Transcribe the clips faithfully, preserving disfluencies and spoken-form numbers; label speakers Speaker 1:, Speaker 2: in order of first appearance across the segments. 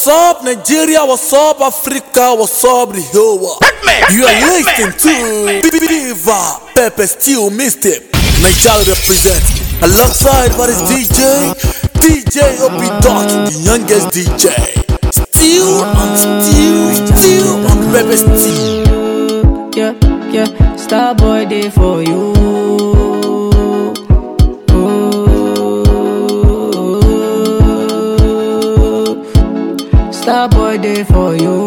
Speaker 1: what's up Nigeria, what's up Africa, what's up the whole world. You are listening to Viva Pepper Stew Mixtape. Nigeria represent alongside what is D J D J O P Dot, the youngest D J. Still on still, still on Pepper Stew.
Speaker 2: Yeah, yeah, Starboy day for you. Starboy day for you.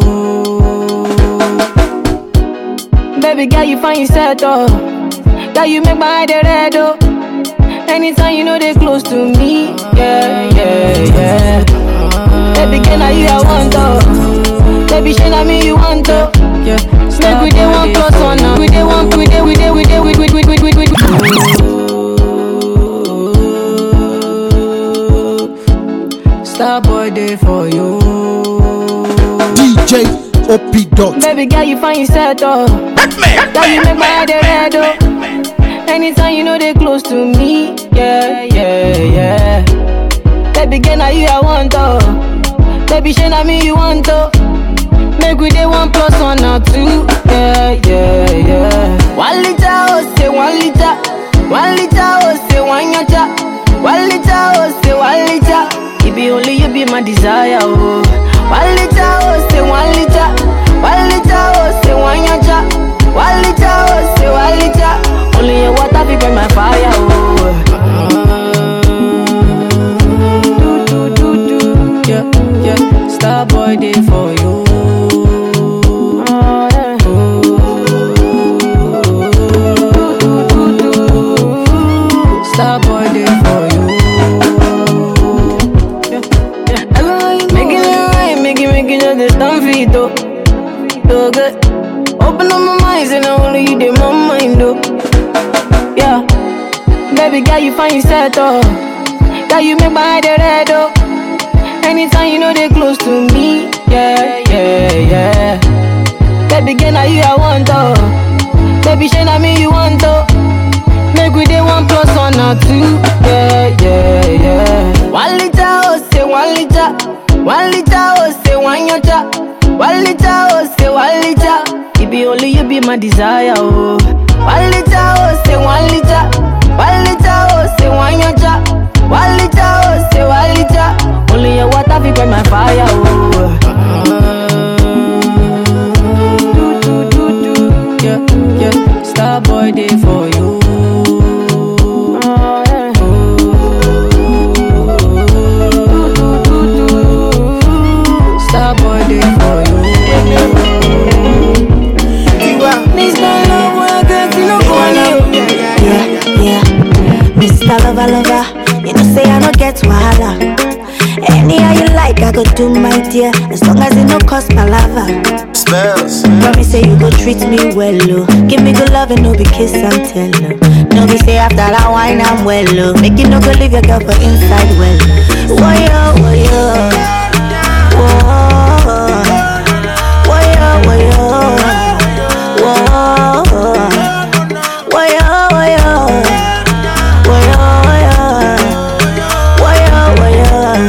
Speaker 2: Baby girl, you find yourself oh. Girl, you make my eye dey red oh. Anytime you know they close to me. Yeah, yeah, yeah. Baby girl, now you I want oh. Baby, shey na me you want oh. Yeah. Make we dey one plus one now. We dey one, we dey, we dey, we dey, we dey, we dey, we dey, we dey. Starboy day for you.
Speaker 3: D J O P Dot.
Speaker 2: Baby girl, you find yourself oh. Girl, you make my eye dey red oh. Anytime you know they close to me. Yeah, yeah, yeah. Baby girl, now you I want oh. Baby, shey na me you want oh. Make we dey one plus one or two. Yeah, yeah, yeah. One liter oh say one liter. One liter oh say one yacha. One liter oh say one liter. It be only you be my desire oh. One liter oh say one liter. One liter oh say one yacha. One liter oh say one liter. Only your water fi burn my fire oh. Do do do do. Yeah, yeah. Starboy day for you. Starboy day for you. Yeah, yeah. Making it right, making, making just the stand for it though. So good. Open up my mind, and only you did my mind though. Yeah. Baby girl, you find yourself oh. Girl, you make my eye dey red oh. Anytime you know they close to me. Yeah, yeah, yeah. Baby girl, now you I want oh. Baby, shey na me you want oh. Make we dey one plus one or two. Yeah, yeah, yeah. One liter oh say one liter. One liter oh say one yacha. One liter oh say one liter. It be only you be my desire oh. One liter oh say one liter. One liter oh say one yacha. One liter oh say one liter. Only your water fi burn my fire oh. Do do do do. Yeah, yeah. Starboy day for you. Starboy day for you. This kind of love when I get to know you.
Speaker 4: Yeah, yeah. Mister Lover, lover, you know say I no get wahala. Anyhow you like, I go do my dear, as long as it no cost my lava.
Speaker 5: Spells.
Speaker 4: Promise say you go treat me well, oh. Give me good love and no be kiss and tell, oh. No be say after that wine I'm well, oh. Make you no go leave your girl for inside well. Woyo, woyo. Whoa. Woyo, woyo. Whoa. Woyo, woyo. Woyo, woyo. Woyo, woyo.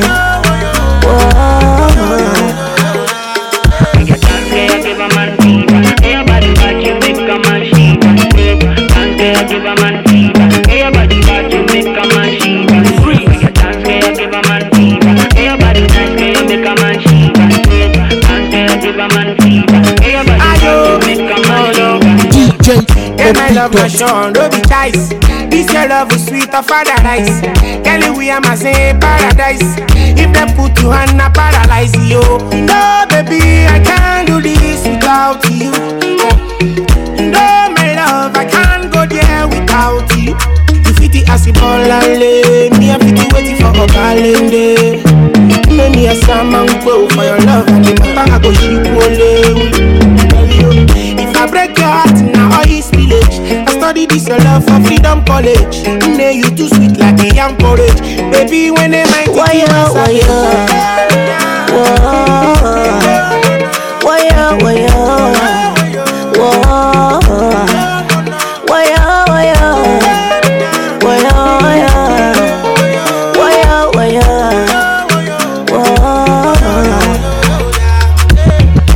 Speaker 6: Yeah, my love my Sean, don't be dice. This your love is sweet of paradise. Kelly, we are my same paradise. If they put you on a paralyze you. No, baby, I can't do this without you. No, my love, I can't go there without you. You fit the acid ball and lay. Me, I fit the waiting for a calendar. Many a salmon go for your love and the matter I go ship only. If I break your heart now all is village. I study this your love for freedom college. Nay, you too sweet like a young porridge. Baby, when they might take you outside.
Speaker 4: Whoa, whoa, whoa, whoa, whoa, whoa, whoa, whoa.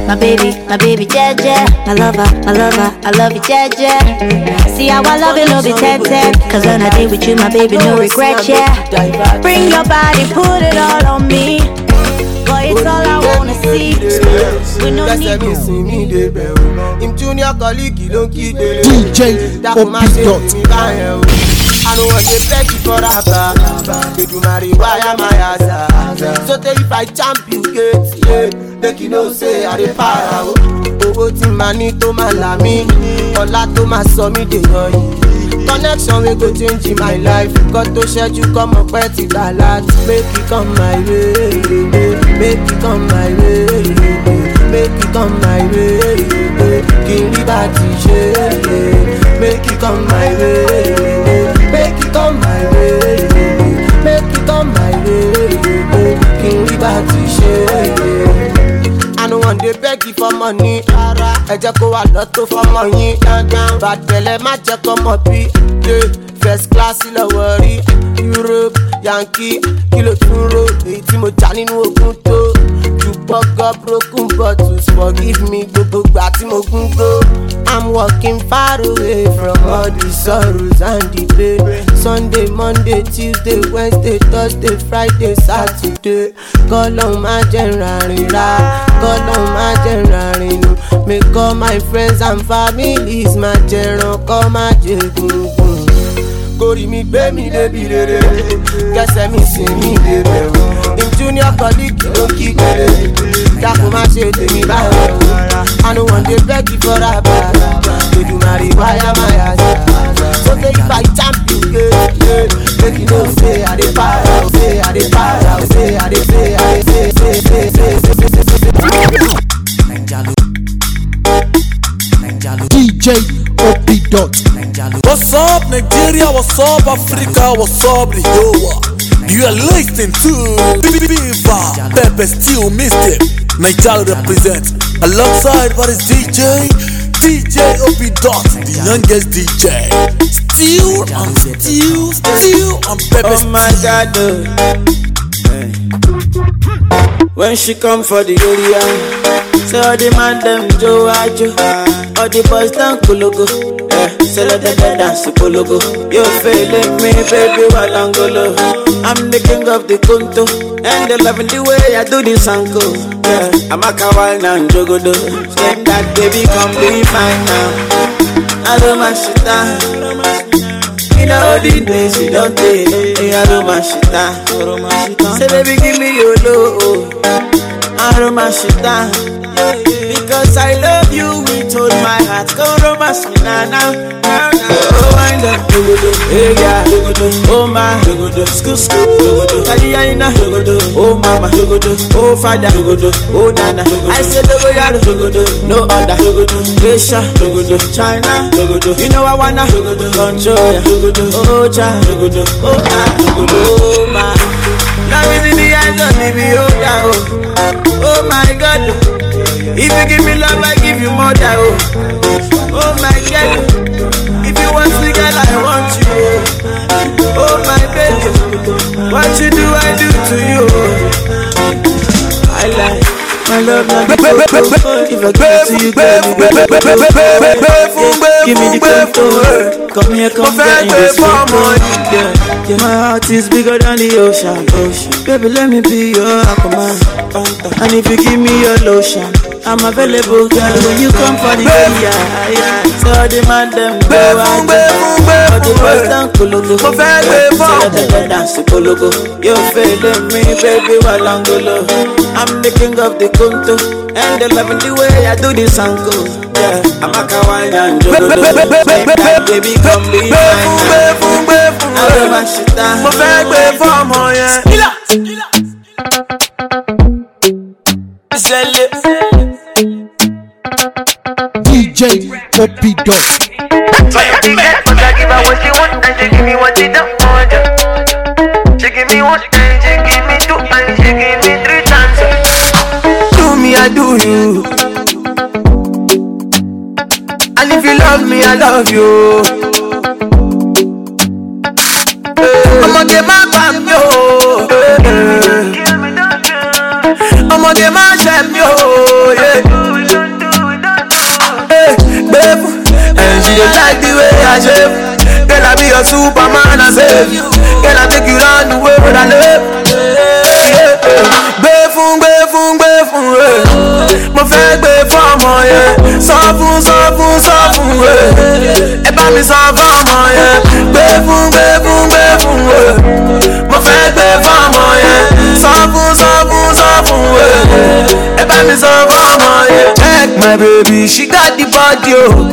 Speaker 4: my baby, my baby, Jeje. My lover, my lover, I love you, Jeje. See how I love it, no be ten ten. Cause when I did with you, my baby, no regret, yeah. Bring your body, put it all on me. Boy, it's all I wanna see. We no need you.
Speaker 6: Him junior colleague, don't keep it.
Speaker 3: D J Opidot.
Speaker 6: I don't want to beg you for a bar. Did you marry? Why am I as so tell if I champ you get, yeah. Make you know say I dey para. Owó tí ma ní tó ma là mí, ọlá tó ma sọ mí dèèyàn yìí. Connection wey go change my life. Nǹkan tó ṣẹ́jú kọ́mọ pẹ́ ti gbà láti. Make it come my way, make it come my way, make it come my way. Kí n rí bá ti ṣe, make it come my way. Make it come my way, make it come my way. King Liberty share. I don't want to beg you for money. I just go a lot for money. But tell them I just come up here. First class in the worry. Europe, Yankee, Kilo Turo. Itimo Jani no Okunto. You buck up broken bottles. Forgive me, go go back to Mokungo. I'm walking far away from all the sorrows and the pain. Sunday, Monday, Tuesday, Wednesday, Thursday, Friday, Saturday. Call on my general, call on my general. Make all my friends and families my general. Call my general. Gori mi gbé mi débi rere, kẹsẹ̀ mi sì mi débẹ̀ o. In junior colleague ló kí kéré, dákun má ṣe tèmi báyọ̀ o. I no wan dey beg you for a bar, lójú màrí wáyà máa yà. So take if I champ you get, make you know say I dey para o, say I dey para o, say I dey say I dey say say say say say say say.
Speaker 3: D J Opidot.
Speaker 1: What's up, Nigeria? What's up, Africa? What's up, Rio? You are listening to Viva Pepe Steel Mistake. Nigeria represent alongside what is D J D J Opidot, the youngest D J. Still on still, still on Pepe Steel.
Speaker 5: Oh my God, oh. Hey. When she come for the area, say all the man them Joe Ajo, all the boys down Kologo. Yeah, say let them dance to Kologo. You feeling me, baby, Walangolo. I'm the king of the Kunto, and they loving the way I do this anko. Yeah, I'm a kawaii and jogodo. Say that baby, come be mine now. I don't my shit down. You know all the days you don't take. Hey, I don't my shit down. Say baby, give me your low. I don't my shit down. Because I love you with all my heart. Go romance me now, now, now, now. Oh, wind up, hey yeah, oh my, school, school, Kaliyaina, oh mama, oh father, oh nana. I said no other, Asia, China, you know I wanna control ya. Oh cha, oh ah, oh my. Now is in the eyes of me, oh yeah, oh, oh my God. If you give me love, I give you more than oh. Oh my God. If you want me, girl, I want you. Oh my baby. What you do, I do to you. I like my love, not the cocoa. If I give it to you, girl, give me the cocoa. Come here, come get in this cocoa. Yeah, my heart is bigger than the ocean, ocean. Baby, let me be your aquaman. And if you give me your lotion, I'm available, girl, when you come for the area. So the man them go out, but the boys down Kologo. So they dance to Kologo. You feeling me, baby, Walangolo. I'm the king of the Kunto, and they loving the way I do this anko. Yeah, I'm a kawaii and jogodo. Make that baby come be mine. I don't want shit down. My baby for more, yeah.
Speaker 3: D J Opidot.
Speaker 7: But I give her what she want and she give me what she don't want. She give me one and she give me two and she give me three chances.
Speaker 6: Do me, I do you. And if you love me, I love you. I'ma get my back, yo. I'ma get my champ, yo. Yeah.
Speaker 5: don't like the way I shave. Girl, I be your Superman, I save you. Girl, I take you round the world, I love. Gbé fún, gbé fún, gbé fún, eh. Mo fẹ́ gbé fún ọmọ yẹn. Sọ fún, sọ fún, sọ fún, eh. Ẹ bá mi sọ fún ọmọ yẹn. Gbé fún, gbé fún, gbé fún, eh. Mo fẹ́ gbé fún ọmọ yẹn. Sọ fún, sọ fún, sọ fún, eh. Ẹ bá mi sọ fún ọmọ yẹn. Check my baby, she got the body, oh.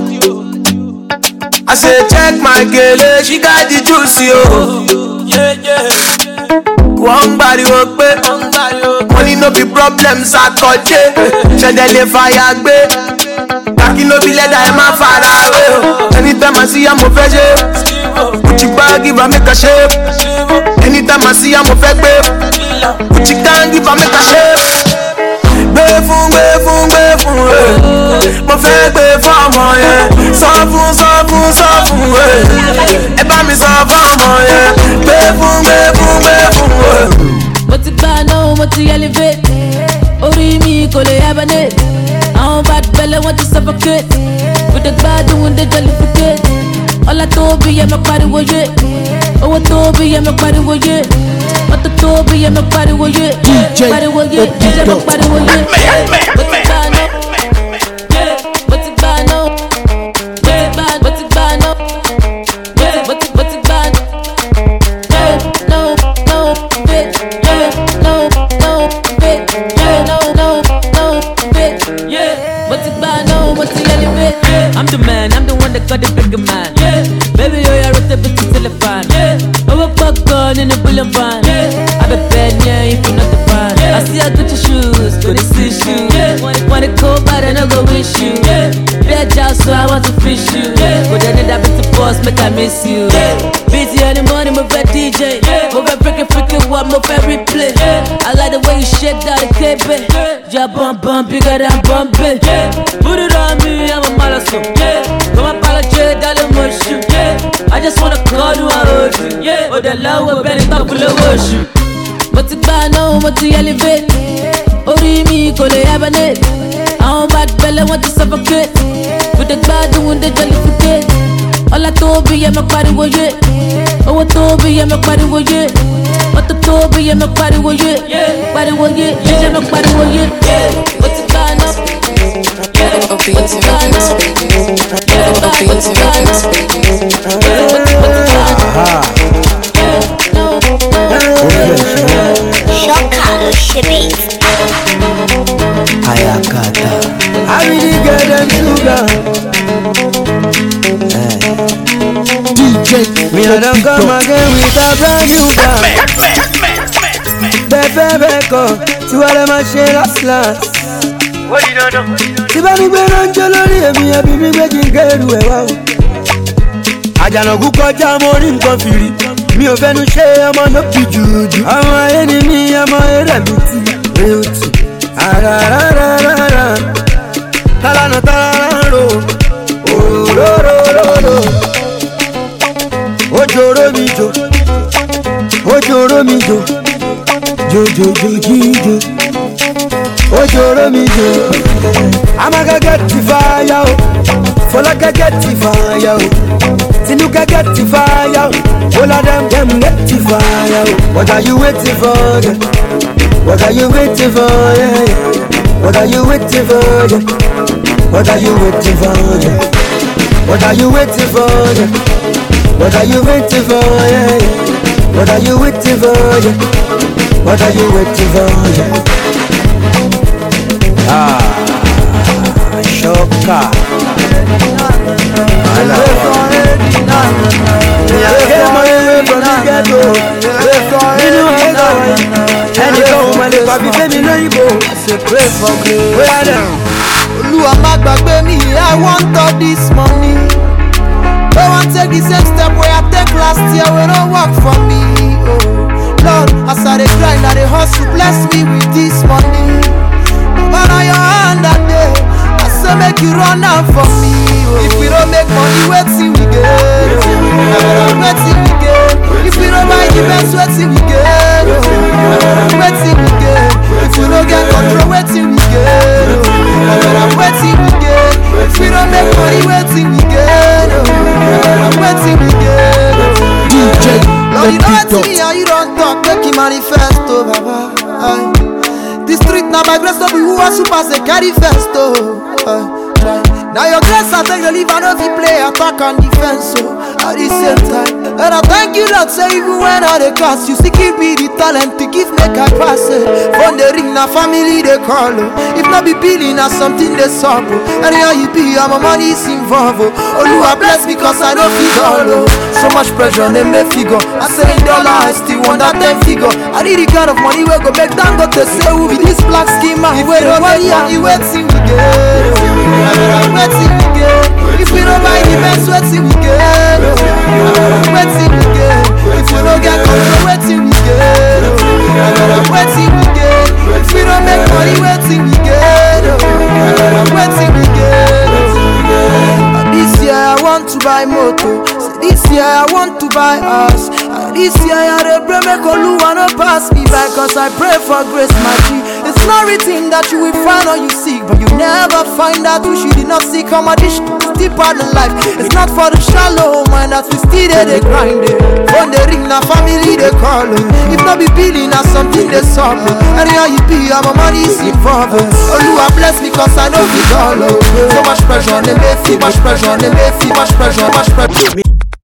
Speaker 5: I say check my girl, she got the juicy, oh. Yeah, yeah. One body work, babe. Money no be problems at all, yeah. Shede le fire, babe. Kaki no be leather, I'm a far away. Anytime I see I'm a veggie. Gucci bag, give her make a shape. Anytime I see I'm a fake, babe. Gucci can give her make a shape. Gbé fún, gbé fún, gbé fún, eh. Mo fẹ́ gbé fún ọmọ yẹn. Sọ fún, sọ fún, sọ fún, eh. Ẹ bá mi sọ fún ọmọ yẹn. Gbé fún, gbé fún, gbé fún, eh.
Speaker 2: Mo ti gbà náà, mo ti elevate. Orí mi kò lè hibernate. Àwọn bad belle want to suffocate. With the gbádùn, with the jollificate. Ọlá tóbi yẹ mọ pariwo yé. Owó tóbi yẹ mọ pariwo yé. Mọ́tò tóbi yẹ mọ pariwo yé. Pariwo yé, yẹ mọ pariwo yé. Mo ti gbà náà. Mo ti gbà náà. Mo ti gbà náà. Mo ti mo ti gbà náà. No, no, bitch. No, no, bitch. No, no, no, bitch. Mo ti gbà náà, mo ti elevate. I'm the man, I'm the one that got the bigger man. Baby, yo, you're a bit too telephone. Over popcorn in the bullet van. I be bad, yeah, if you're not the fan. I see I got your shoes, but it's issue. Wanna go bad and I go wish you. Bad job, so I want to fish you. But then that bit to boss, make I miss you. Busy in the morning, move that D J. Move that freaking freaking one, move that replay. I like the way you shake that K B. Yeah, bump bump, bigger than bumping. Put it on me, I'm a malasso. Come apologize, darling, motion. I just wanna call you, I hold you. Oh, the love will bend it up, full of worship. Mo ti gbà náà, mo ti elevate. Orí mi kò lè hibernate. Àwọn bad belle want to suffocate. With the gbádùn, with the jollificate. Ọlá tóbi yẹ mọ pariwo yé. Owó tóbi yẹ mọ pariwo yé. Mọ́tò tóbi yẹ mọ pariwo yé. Pariwo yé, yẹ mọ pariwo yé. Mo ti gbà náà. Mo ti gbà náà. Mo ti gbà náà.
Speaker 4: Shocker, shibit.
Speaker 5: Ayakata. I really get them sugar.
Speaker 3: D J
Speaker 5: Me I don't come again with a brand new car. Bebe beko, tu wale ma share last last. What you don't know? Ti ba mi gbe ranjo lórí èmi ẹbí mi gbé kí n kẹ́rù ẹ̀ wá o. Àjànàkú kọjá mo rí nǹkan fìrí. Mi ò fẹ́nu ṣe ọmọ ló fi jùjú. Àwọn ayé ni mi ọmọ eré mi ti rè ó tì. Àràràràràrà. Tálánà tálánà ro. Òróróróró. Ojoro mi jo. Ojoro mi jo. Jojojojijo. Ojoro mi jo. Amaga get the fire o. Fọlákẹ́ get the fire o. Tinuka get the fire o. All of them, them get the fire o. What are you waiting for? Yeah? What are you waiting for? Yeah, yeah. What are you waiting for? Yeah? What are you waiting for? Yeah? What are you waiting for? Yeah? What are you waiting for? Yeah, yeah. What are you waiting for? Yeah? What are you waiting for? Yeah? Ah, shocker. I love get money away from the ghetto. You know I got and you go when the papi say me no you go. Say pray for me. Where are them?
Speaker 8: Olúwa má gbàgbé mi, I want all this money. Don't want take the same step where I take last year when don't work for me. Oh Lord, as I dey grind, I dey hustle, bless me with this money. But on your hand that day, I say make you run out for me. Oh. If we don't make money, wetin we get? Wetin we get? If we don't buy the best, wetin we get? Wetin we get? If we don't get control, wetin we get? Wetin we get? If we don't make money, wetin we get? Now my grace to be who are super they carry first oh. Uh, now your grace I take the leave and if you play attack and defense so at the same time. And I thank you Lord say even when I the cast you still give me the talent to give make I pass it. From the ring now family they call oh. If not be billing or something they solve oh. And here you be and my money is involved oh. Oh you are blessed because I don't feel all oh. So much pressure they make figure. I say in dollar I still want that ten figure. I need the kind of money where go make them go to say who be this black schema. If we don't money and you wait till we get wait till we get. If we don't buy the best wait till we get wait till we get. If we don't get control wait till we get wait till we get. If we don't make money wait till we get wait till we get. This year I want to buy motor. This year I want to buy house. This year I dey pray make Oluwa no pass me by, cause I pray for grace my G. It's not written that you will find or you seek, but you never find out which you did not seek. How much is still part of life. It's not for the shallow mind that we still there they grind it. From the ring na family they call it. If not be billing na something they solve it. And here you be and my money is involved. Oluwa bless me cause I know it all. So much pressure on them, feel much pressure on them, feel much pressure, much pressure.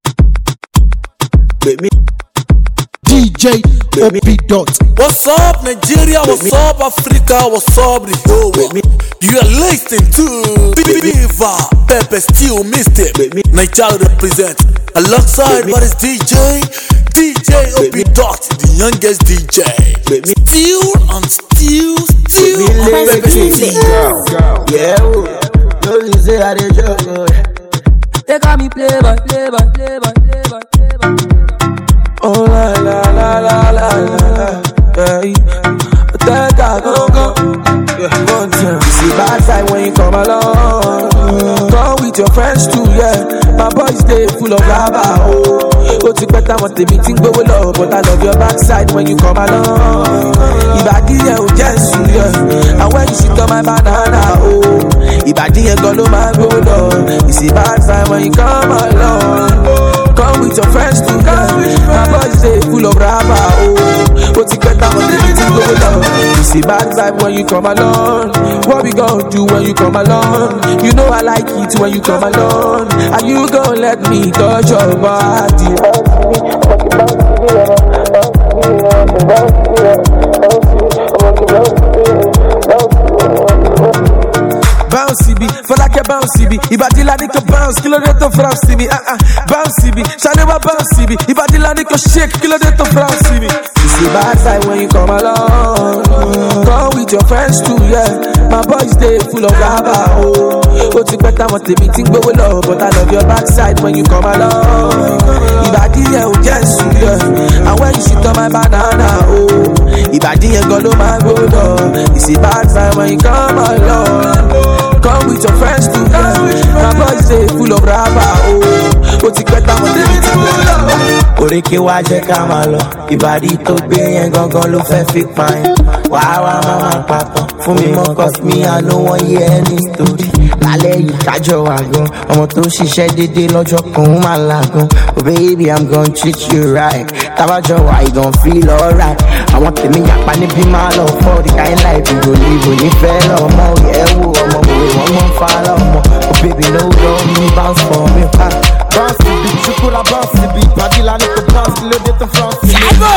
Speaker 3: D J Opie Dot.
Speaker 1: What's up, Nigeria? What's up, Africa? What's up, the whole world? You are listening to Viva Pepe Steel Mixtape. Nigeria represent alongside what is D J D J Opie Dot, the youngest D J. Still and still, still on Pepe Steel.
Speaker 5: Yeah, no you say I dey joke.
Speaker 9: They call me playboy, playboy, playboy, playboy, playboy.
Speaker 5: Oh la la la la la la, yeah. That I go go. One time, you see bad side when you come along. Come with your friends too, yeah. My boys they full of rubber, oh. Go to better want the meeting go low, but I love your backside when you come along. Ibadi yeah, oh yes, yeah. And when you sit on my banana, oh. Ibadi yeah, go no my go low. You see bad side when you come along. Come with your friends too, yeah. My boys they full of rubber, oh. Go to better want the meeting go low. You see bad vibe when you come along. What we gon' do when you come along? You know I like it when you come along. And you gon' let me touch your body. Bouncy B, for like a bouncy B. Ibadi la niko bounce, kilo de to France me. Ah ah, bouncy B, Shalewa bouncy B. Ibadi la niko shake, kilo de to France me. You see bad side when you come along. Come with your friends too, yeah. My boys they full of rubber, oh. Go to better want the meeting go low, but I love your backside when you come along. Ibadi yeah, oh yes, yeah. And when you sit on my banana, oh. Ibadi yeah, go low my go low. You see bad side when you come along. Come with your friends too, yeah. My boys they full of rubber, oh. Go to better want the meeting go low. Oreke wa jẹ́ ká máa lọ. Ìbàdí tó gbé yẹn gangan ló fẹ́ fi pa yẹn. Wàá wá máa papọ̀ fún mi mọ́ cause me I no wan hear any story. Lálẹ́ yìí kájọ wà gan. Ọmọ tó ṣiṣẹ́ dédé lọ́jọ́ kan ó máa làgàn. Oh baby I'm gon' treat you right. Tábàjọ wà you gon' feel alright. Àwọn tèmi yàpá níbí máa lọ for the kind life you go live. Onífẹ́ lọ́mọ ẹ̀ wò ọmọ òwe wọ́n mọ̀ fà lọ́mọ. Oh baby no run me bounce for me. Bounce to be, chocolate bounce to be. Padilla need to bounce, kilo de to France.
Speaker 7: She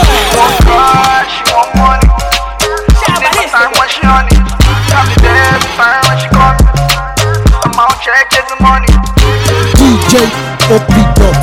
Speaker 7: want money. Every time when she on it, I'll be there every time when she call me. I'm out check every money.
Speaker 3: D J Opie Dot.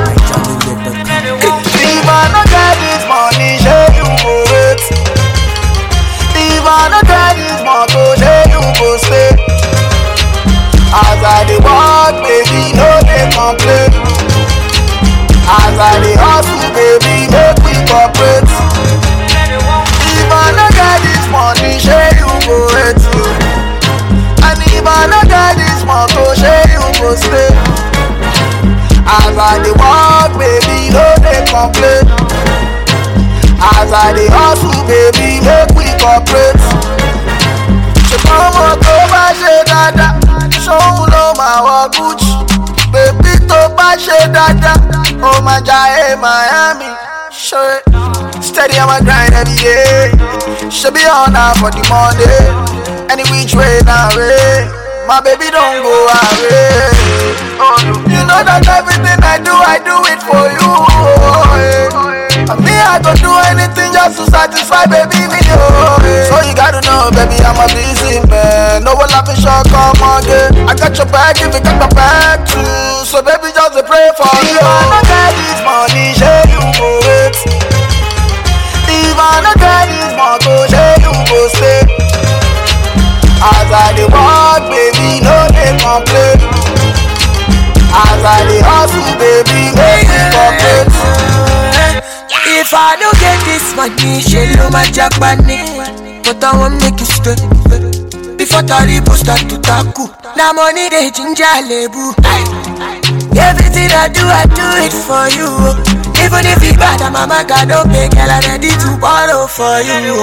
Speaker 7: If I no get this money, say you go wait. If I no get this money, say you go stay. As I dey walk, baby, no dey complain. As I dey hustle, baby, make we cooperate. If I no get this money, say you go wait. And if I no get this money, say you go stay. As I dey walk, baby, no dey complain. As I dey hustle, baby, make we cooperate. Ṣùgbọ́n mo tó bá ṣe dáadáa. Ṣóun ló máa wọ Gucci. Bébí tó bá ṣe dáadáa, ó máa jayé Miami. Ṣé steady on my grind every day. She be on her for the money. Any which way now, way. My baby don't go away. You know that everything I do, I do it for you. And me, I don't do anything just to satisfy baby me. So you gotta know, baby, I'm a busy man. No one laughing short, come again. I got your back if you got my back too. So baby, just pray for you. If I don't get this money, share you go wait. If I don't get this money, share you go stay. As I dey walk, baby, no dey complain. As I dey hustle, baby, no dey complain.
Speaker 10: If I don't get this money, she know my Japanese. But I won't make you straight. Before Taribo start to tackle, now money they ginger lebu. Everything I do, I do it for you. Even if it's bad, I'm a man, God don't pay, girl, I'm ready to borrow for you.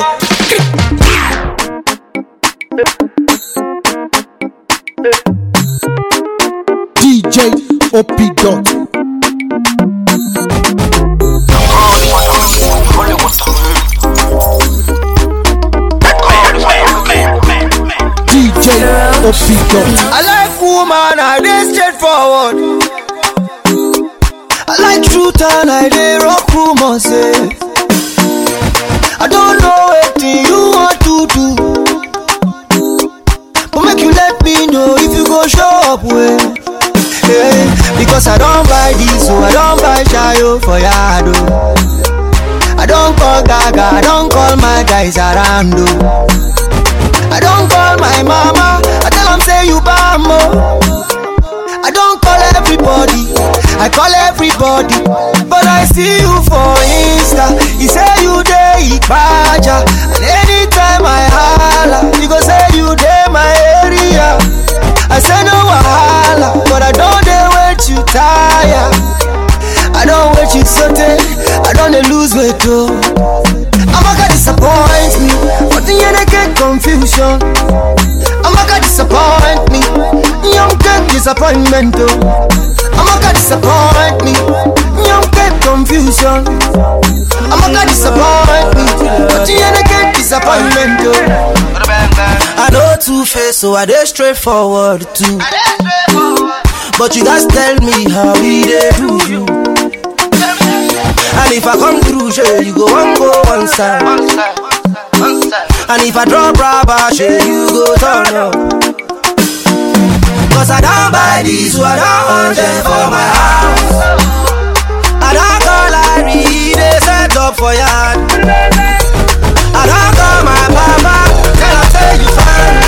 Speaker 3: D J Opie Dot. D J Opie Dot.
Speaker 8: I like woman, I dey straightforward. I like truth and I dey rock rumors. Eh. I don't know anything you want to do. But make you let me know if you go show up well. Yeah, because I don't buy this, so I don't buy Shayo for Yado. I don't call Gaga, I don't call my guys around. Oh. I don't call my mama, I tell them say you bambo. I don't call everybody, I call everybody. But I see you for Insta, you say you dey Ibaja. And anytime I holla, you go say you dey my area. I say no wahala, but I don't dey wait you tire. I don't wait you sote, I don't dey lose weight too. I'ma gonna disappoint me, but then you get confusion. I'ma gonna disappoint me, young get disappointment too. I'ma gonna disappoint me, young get confusion. I'ma gonna disappoint me, but then you get disappointment too. I know two-face, so I dey straightforward too. But you guys tell me how we dey do you. And if I come through, sure, you go one go one side. And if I drop rubber, sure, you go turn up. Cause I don't buy these, so I don't want them for my house. I don't call Larry, they set up for yard. I don't call my papa, tell her say you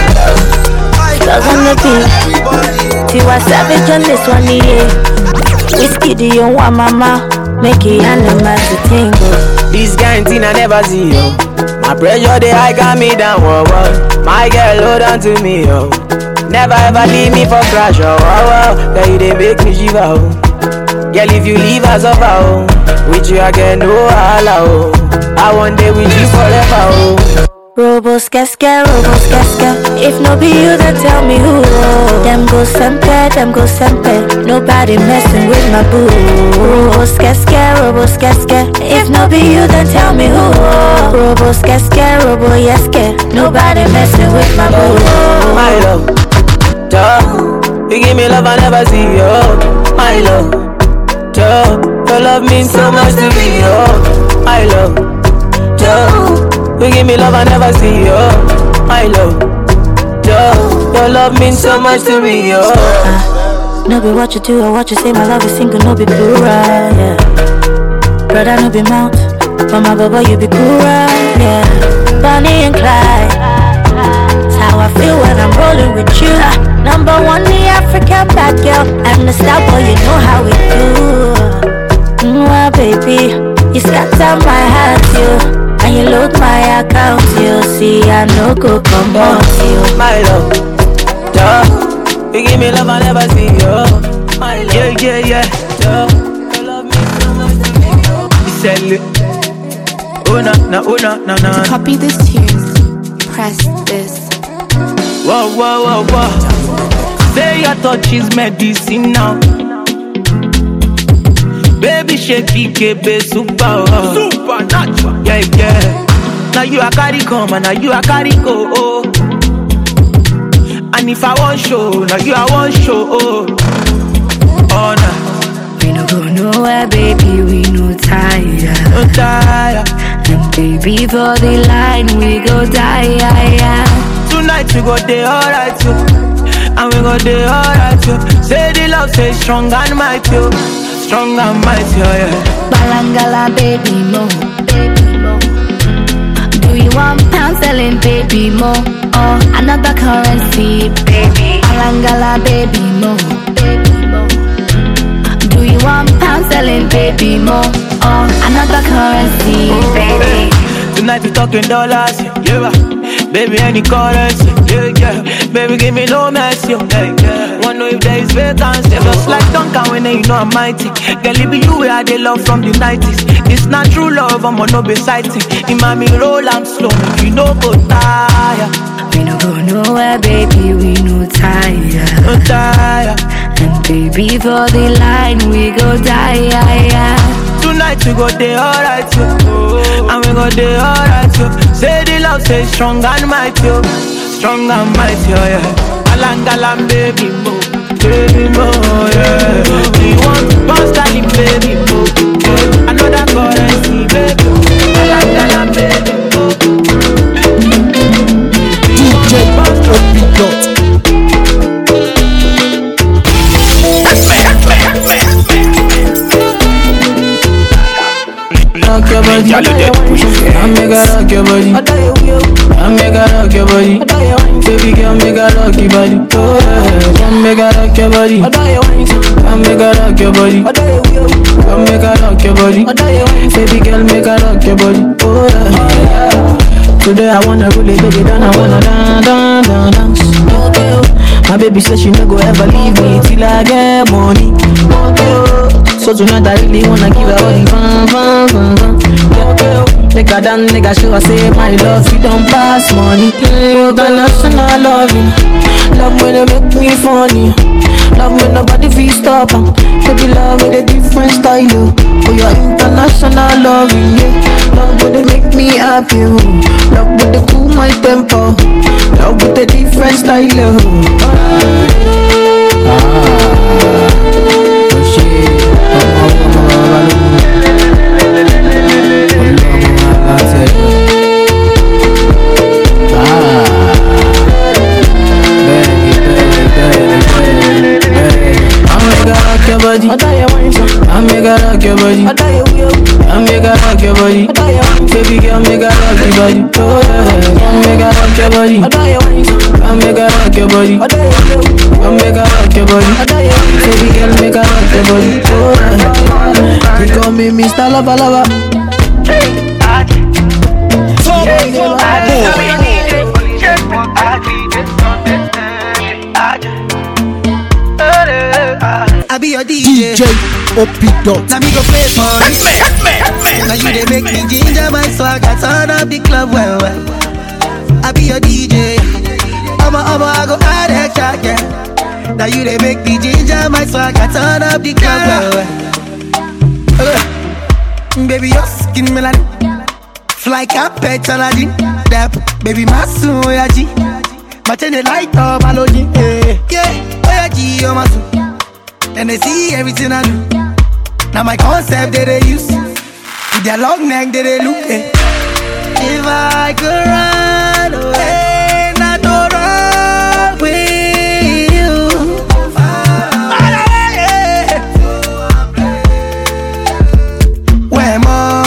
Speaker 8: fine.
Speaker 4: Cause I'm the beat, Tiwa Savage on this one, yeah. Whiskey, do you want mama? Make it animals to tingle.
Speaker 5: This guy I never see, yo. My pressure, they high got me down, whoa, whoa. My girl, hold on to me, yo. Never ever leave me for crash, oh, wow, wow. Girl, you they make me shiver, oh. Girl, if you leave us over, oh. With you again, no holla, oh. I one day with you forever, oh.
Speaker 4: Robo skeske, robo skeske. If no be you, then tell me who. Them go sempe, them go sempe. Nobody messing with my boo. Robo skeske, robo skeske. If no be you, then tell me who. Robo skeske, robo yeske. Nobody messing with my boo.
Speaker 5: My love, duh. You give me love I never see, yo. My love, duh. Your love means so much to me, yo. My love, duh. You give me love I never see, yo. My love, yo. Your love means so much to me, yo.
Speaker 4: uh, No be what you do or what you say. My love is single, no be plural, yeah. Brother, no be mount, but my baba, you be plural, yeah. Bonnie and Clyde, that's how I feel when I'm rolling with you. uh, Number one, the African bad girl. I'm the star boy, you know how we do. Mwah, baby, you scatter my heart, you. And you load my account, you see I no go come out, you.
Speaker 5: My love, duh. You give me love I never see, yo. My love, yeah, yeah, yeah, duh. You love me so much to me, yo. You sell it. Oh, na, na, oh, na, na, na.
Speaker 11: To copy this tune, press this.
Speaker 5: Whoa, whoa, whoa, whoa. Say your touch is medicine now. Baby shake it, super, super natural. Yeah, yeah.
Speaker 6: Now you a carry come and now you a carry go. Oh. And if I want show, now you I want show. Oh, oh nah.
Speaker 12: We no go nowhere, baby. We no tire.
Speaker 6: No tire.
Speaker 12: And baby, for the line we go die.
Speaker 6: Tonight we go day alright too, and we go day alright too. Say the love, say strong and mighty, strong and mighty, yeah.
Speaker 12: Balangala, baby, mo, baby, mo. Do you want pound selling, baby, mo? Oh, another currency, baby. Balangala, baby, mo, baby, mo. Do you want pound selling, baby, mo? Oh, another currency, baby.
Speaker 6: Tonight we talking dollars, yeah. Baby, any currency, yeah, yeah. Baby, give me no mess, yo, yeah, yeah. Wanna know if there is vacancy, just like Duncan when you know I'm mighty. Girl, it be you where I dey love from the nineties. It's not true love, I'm on no beside it. In mommy roll, I'm slow, if you know go tire.
Speaker 12: We no go nowhere, baby, we no tire.
Speaker 6: No tire.
Speaker 12: And baby, for the line we go die.
Speaker 6: Tonight we go day alright, yo. And we go day alright, yo. Say the love, say strong and mighty, yo. Strong and mighty, yo, yeah. Alan galan, baby, mo, baby, mo, yeah. We want to bounce like baby, mo, yeah. Another currency, baby. Alan galan, baby, mo.
Speaker 3: D J Opidot.
Speaker 5: Rock your body, I make her rock your body. I make her rock your body. Baby girl, make her rock your body. Oh yeah, I make her rock your body. I make her rock your body. I make her rock your body. Baby girl, make her rock your body. Oh yeah. Today I wanna really take it down. I wanna dance, dance, dance, dance. My baby says she no go ever leave me till I get money. So tonight I really wanna give her all the fun, fun, fun, fun. Make her dance, make her show her say my love, you don't pass money. International loving, love when they make me funny. Love when nobody feel stop. Baby love with a different style. Oh, your international loving, yeah. Love when they make me happy. Love when they cool my tempo. Love with a different style. Ah, oh shit. I make her rock your body. I make her rock your body. Baby girl, make her rock your body. Oh yeah, I make her rock your body. I make her rock your body. I make her rock your body. Baby girl, make her rock your body. Oh yeah. They call me Mister Lava Lava.
Speaker 8: I be your D J,
Speaker 3: D J Opidot.
Speaker 8: now me go play for you. Now you they make me ginger my swag. I turn up the club well well. I be your D J. I'ma I'ma I go add extra, yeah. Now you they make me ginger my swag. I turn up the club well well. Uh, baby your skin melody, fly carpet Aladdin. That baby my soon ya G. My chain the light up melody. Yeah, yeah, oh ya G, oh my soon. And they see everything I do. Now my concept that they use, with their long neck that they look at. If I could run away, not to run with you. Where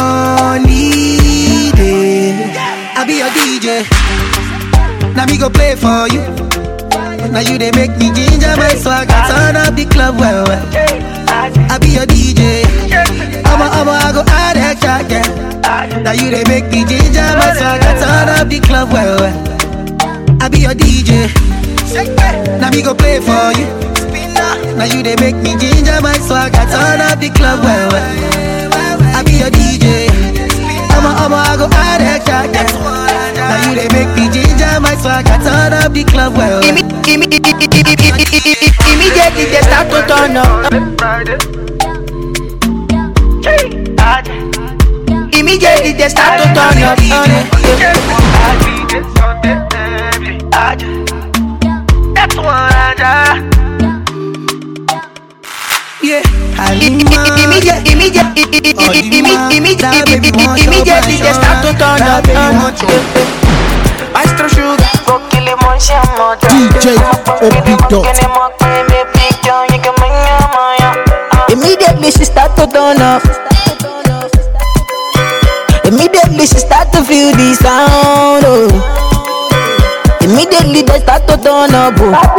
Speaker 8: money day, I be your D J. Now me go play for you. Now you they make me ginger my swag. I turn up the club well well. I be your D J. I'ma I'ma I go add extra, yeah. Now you they make me ginger my swag. I turn up the club well well. I be your D J. Now me go play for you. Now you they make me ginger my swag. I turn up the club well well. I be your D J. I'ma I'ma I go add extra, yeah. Now you they make me ginger my swag. I turn up the club well well.
Speaker 10: Immediately they start to turn up. Immediately they start to turn up. That's one I yeah. Immediate, immediate, immediately they start to turn up. Maestro Sugar,
Speaker 3: D J Opidot.
Speaker 2: Immediately she start to turn up. Immediately she start to feel the sound. Oh. Immediately they start to turn up.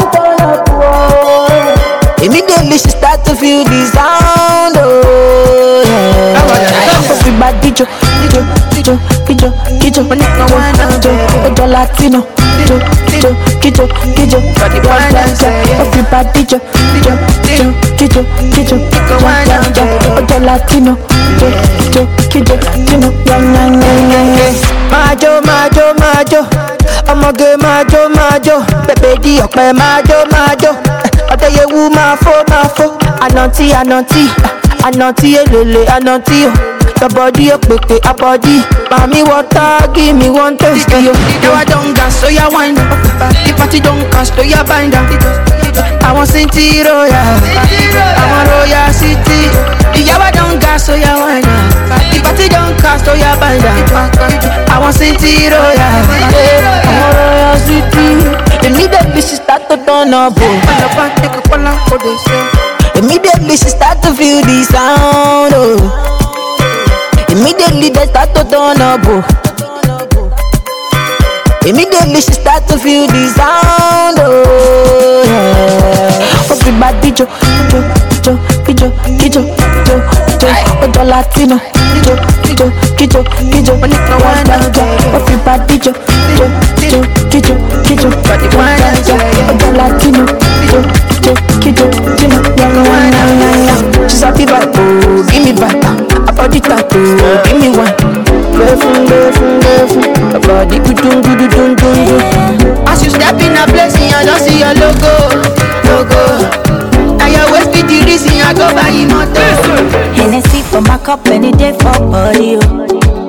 Speaker 2: Oh. Immediately she start to feel the sound. Oh, yeah. Everybody jo, jo, jo, jo, jo, jo, Latino, jo, jo, jo, jo, everybody jo, jo, jo, jo, jo, jo, Latino, jo, jo, jo, jo, majo, majo, majo, ọmọge majo, majo, bébé di ọ̀pẹ majo, majo. Odeyewu ma fo ma fo, ananti ananti, ananti elele ananti o. Your body a pepe a body, mami water give me one taste yo. Now I don't gas so ya wine, the party don't cast so ya bind down. I want City Royal, I want Royal City. Yeah I don't gas so ya wine, the party don't cast so ya bind down. I want City Royal, I want Royal City. Immediately she start to turn up. Immediately she start to feel the sound. Oh. Immediately they start to turn up. Oh. Immediately she start to feel the sound. Oh, yeah. Everybody jo, jo, jo, jo, jo, jo, jo, jo, Latino, jo, jo, jo, jo, everybody jo, jo, jo, jo, jo, jo, Latino, jo, jo, jo, jo, she's happy vibe, oh, give me vibe, a body tattoo, give me one. Lefun, lefun, lefun, a body gudun, gudun, gudun, gudun. As you step in a place, I don't see your logo, logo. Now your waist be the reason I go buy you motor.
Speaker 4: Hennessy for my cup any day for body, oh.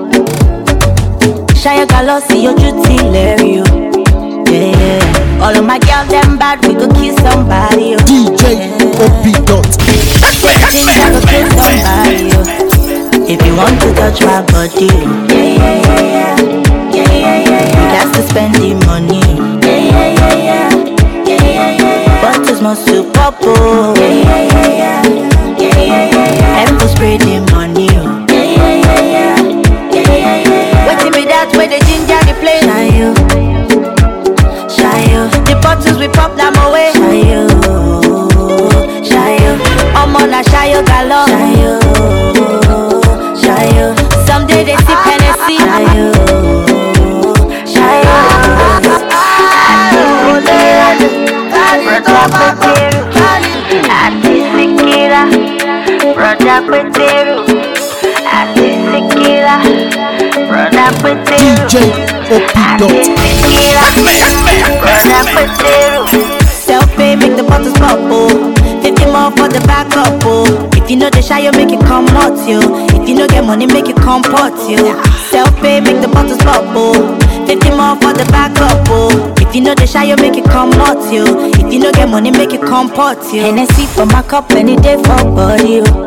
Speaker 4: Shaya Galosi, your duty, Larry, oh. Yeah, yeah. All of my girls, them bad, we go kill somebody, oh.
Speaker 3: D J Opidot.
Speaker 4: I go kill somebody, oh. If you want to touch my body, oh. Yeah, yeah, yeah, yeah. Yeah, yeah, yeah, yeah. You got to spend the money. Yeah, yeah, yeah, yeah. Yeah, yeah, yeah. Bottles must to pop, oh. Yeah, yeah, yeah, yeah. Yeah, yeah, yeah, yeah. And to spray the money, oh. Yeah, yeah, yeah, yeah. Yeah, yeah, yeah, yeah. Waiting me that way the ginger the plane. Shy you, shy you. The bottles we pop them away. Shy you, shy you. I'm on a shy you galore. Shy you, shy you. Someday they see Hennessy. Shy you, shy you. Brother Petero, Tequila, Brother Petero,
Speaker 3: D J Opidot.
Speaker 4: Brother Petero. Self-pay make the bottles pop, oh. Fifty more for the backup, oh. If you know the shy, you make it come out, yo. If you know get money, make it come pot, yo. Self-pay make the bottles pop, oh. Fifty more for the backup, oh. If you know the shy, you make it come out, yo. If you know get money, make it come pot, yo. Hennessy for my cup any day for body, oh.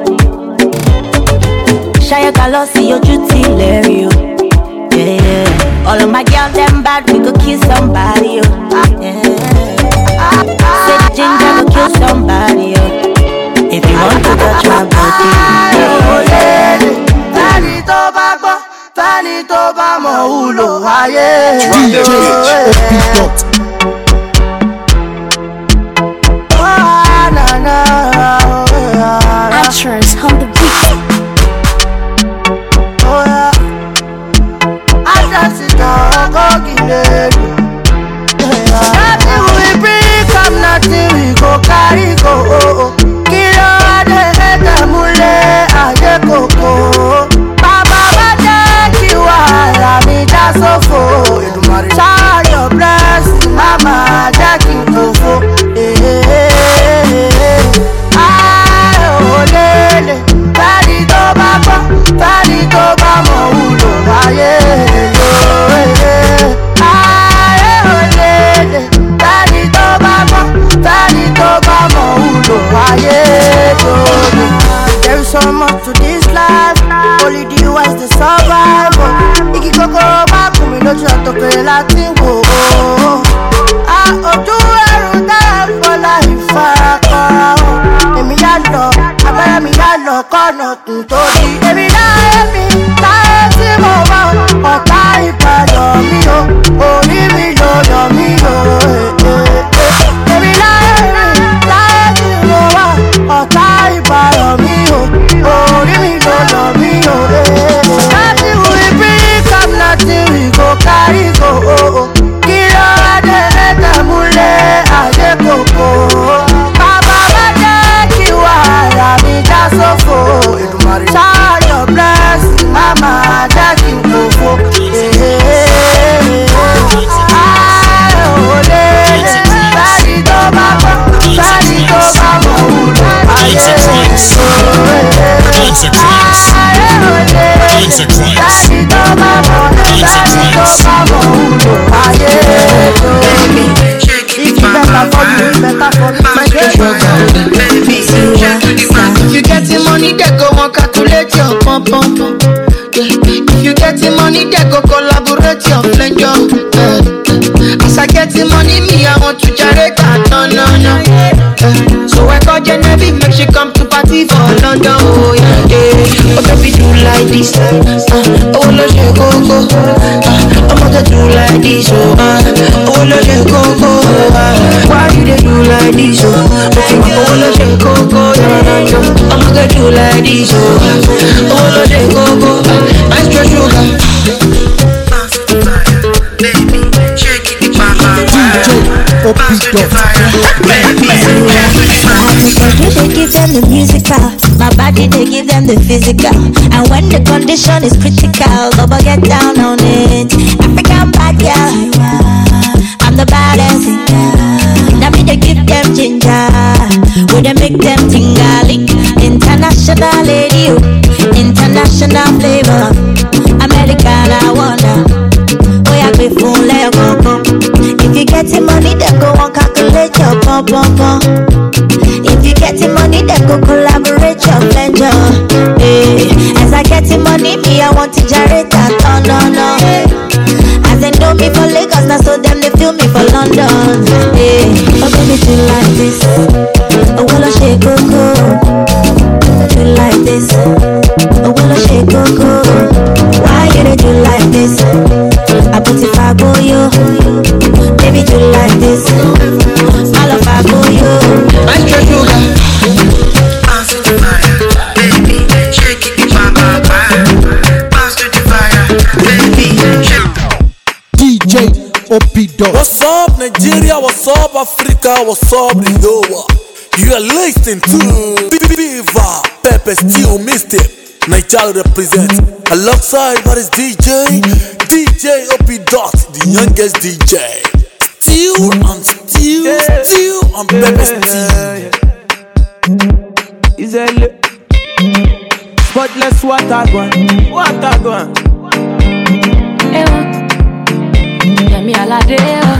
Speaker 4: Shaya Galosi, your duty, Larry, oh. Yeah, yeah. All of my girls, them bad, we go kill somebody, oh. Yeah. Say the ginger go kill somebody, oh. If you want to touch my body, yeah.
Speaker 10: Fẹ́ni tó bá gbọ́, fẹ́ni tó bá mọ̀ wúlò ayé.
Speaker 3: D J Opidot.
Speaker 12: Actress on the beat.
Speaker 10: Oh yeah, I just sit down, go get it. Nothing we bring up, nothing we go carry go. Kilo ade ete mule aye koko. Baba bade kiwa la mi da sofo. Shine your breath.
Speaker 8: nothing to di. Èmi láyé mi, láyé tí mo wá, ọ̀tá ìbàdàn mi o, orí mi ló yọ mí o. Èmi láyé mi, láyé tí mo wá, ọ̀tá ìbàdàn mi o, orí mi ló yọ mí o. Nothing we bring up, nothing we go carry go. Kí ló wá dé ẹ̀ta múlẹ̀ àdé kòkó? Bàbá bá jẹ́ kí wàhálà mi já sófo. Shower your blessing, mama, jẹ́ kí n kò fò. Ayé òde, sáré tó bá bọ̀, sáré tó bá mọ̀ wúlò. Ayé òde, ayé òde, sáré tó bá bọ̀, sáré tó bá mọ̀ wúlò. Ayé òde. If you better for me, better for me, my girl. If you get the money, they go and calculate your pump pump. Yeah. If you get the money, they go collaborate your friend job. Yeah. As I get the money, me I want to generate that no no no. Yeah. So I call Genevieve, make she come to party for London. Oh yeah, yeah. Oh baby, do like this. Uh, oh no, she go go. Uh, I'm gonna do like this. Oh, uh, oh no, she go go. Uh, why you they do like this? Oh, okay, oh no, she go go. I'm gonna do like this. Oh, oh no, she go go. Extra sugar. Baby, shake it, mama. Bounce to the fire, baby.
Speaker 4: They give them the musical, my body they give them the physical. And when the condition is critical, Bubba get down on it. African bad girl, I'm the baddest. Now me they give them ginger, we they make them tingali. International lady, international flavor, American I wanna. We are grateful, let go go. If you get the money, then go and calculate your pom pom pom. If you get the money, then go collaborate your venture. Hey. As I get the money, me I want to generate that. Oh no no. As they know me for Lagos, now so them they feel me for London. Hey. Oh baby, do like this. Oh well, I shake coco. Do like this. Oh well, I shake coco. Why you they do like this? I put it for you. Baby, do like this. I love I go you.
Speaker 8: Extra sugar.
Speaker 10: Bounce to the fire, baby. Shake it, mama. Bounce to the fire, baby.
Speaker 3: D J Opido.
Speaker 1: What's up, Nigeria? What's up, Africa? What's up, Rio? You are listening to Viva Pepe Stew Mixtape. Nigeria represents alongside what is D J D J Opidot, the youngest D J. Stew and stew, yeah. Stew and Pepe Stew.
Speaker 6: Is a spotless water gun, water gun.
Speaker 2: Ewa, yeah me alade.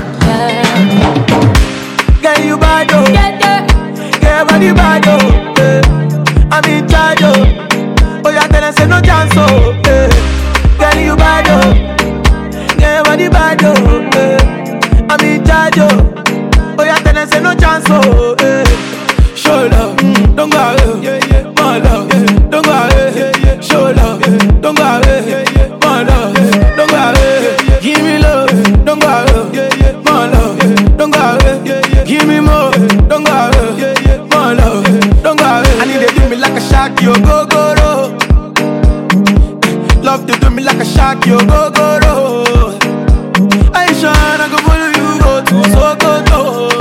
Speaker 6: Girl you bad oh, girl body bad oh. I'm in charge oh. Oh yeah, tell us say no chance oh. Girl you bad oh, girl body bad oh. I'm in charge oh. Oh yeah, tell us say no chance oh. Show love, don't go away. More love, don't go away. Show love, don't go away. More love, don't go away. Give me love, don't go away. More love, don't go away. Give me more, don't go away. More love, don't go away. I need to do me like a shark, yo go go ro. Love to do me like a shark, yo go go ro. I shine, go follow you, go to Sokoto.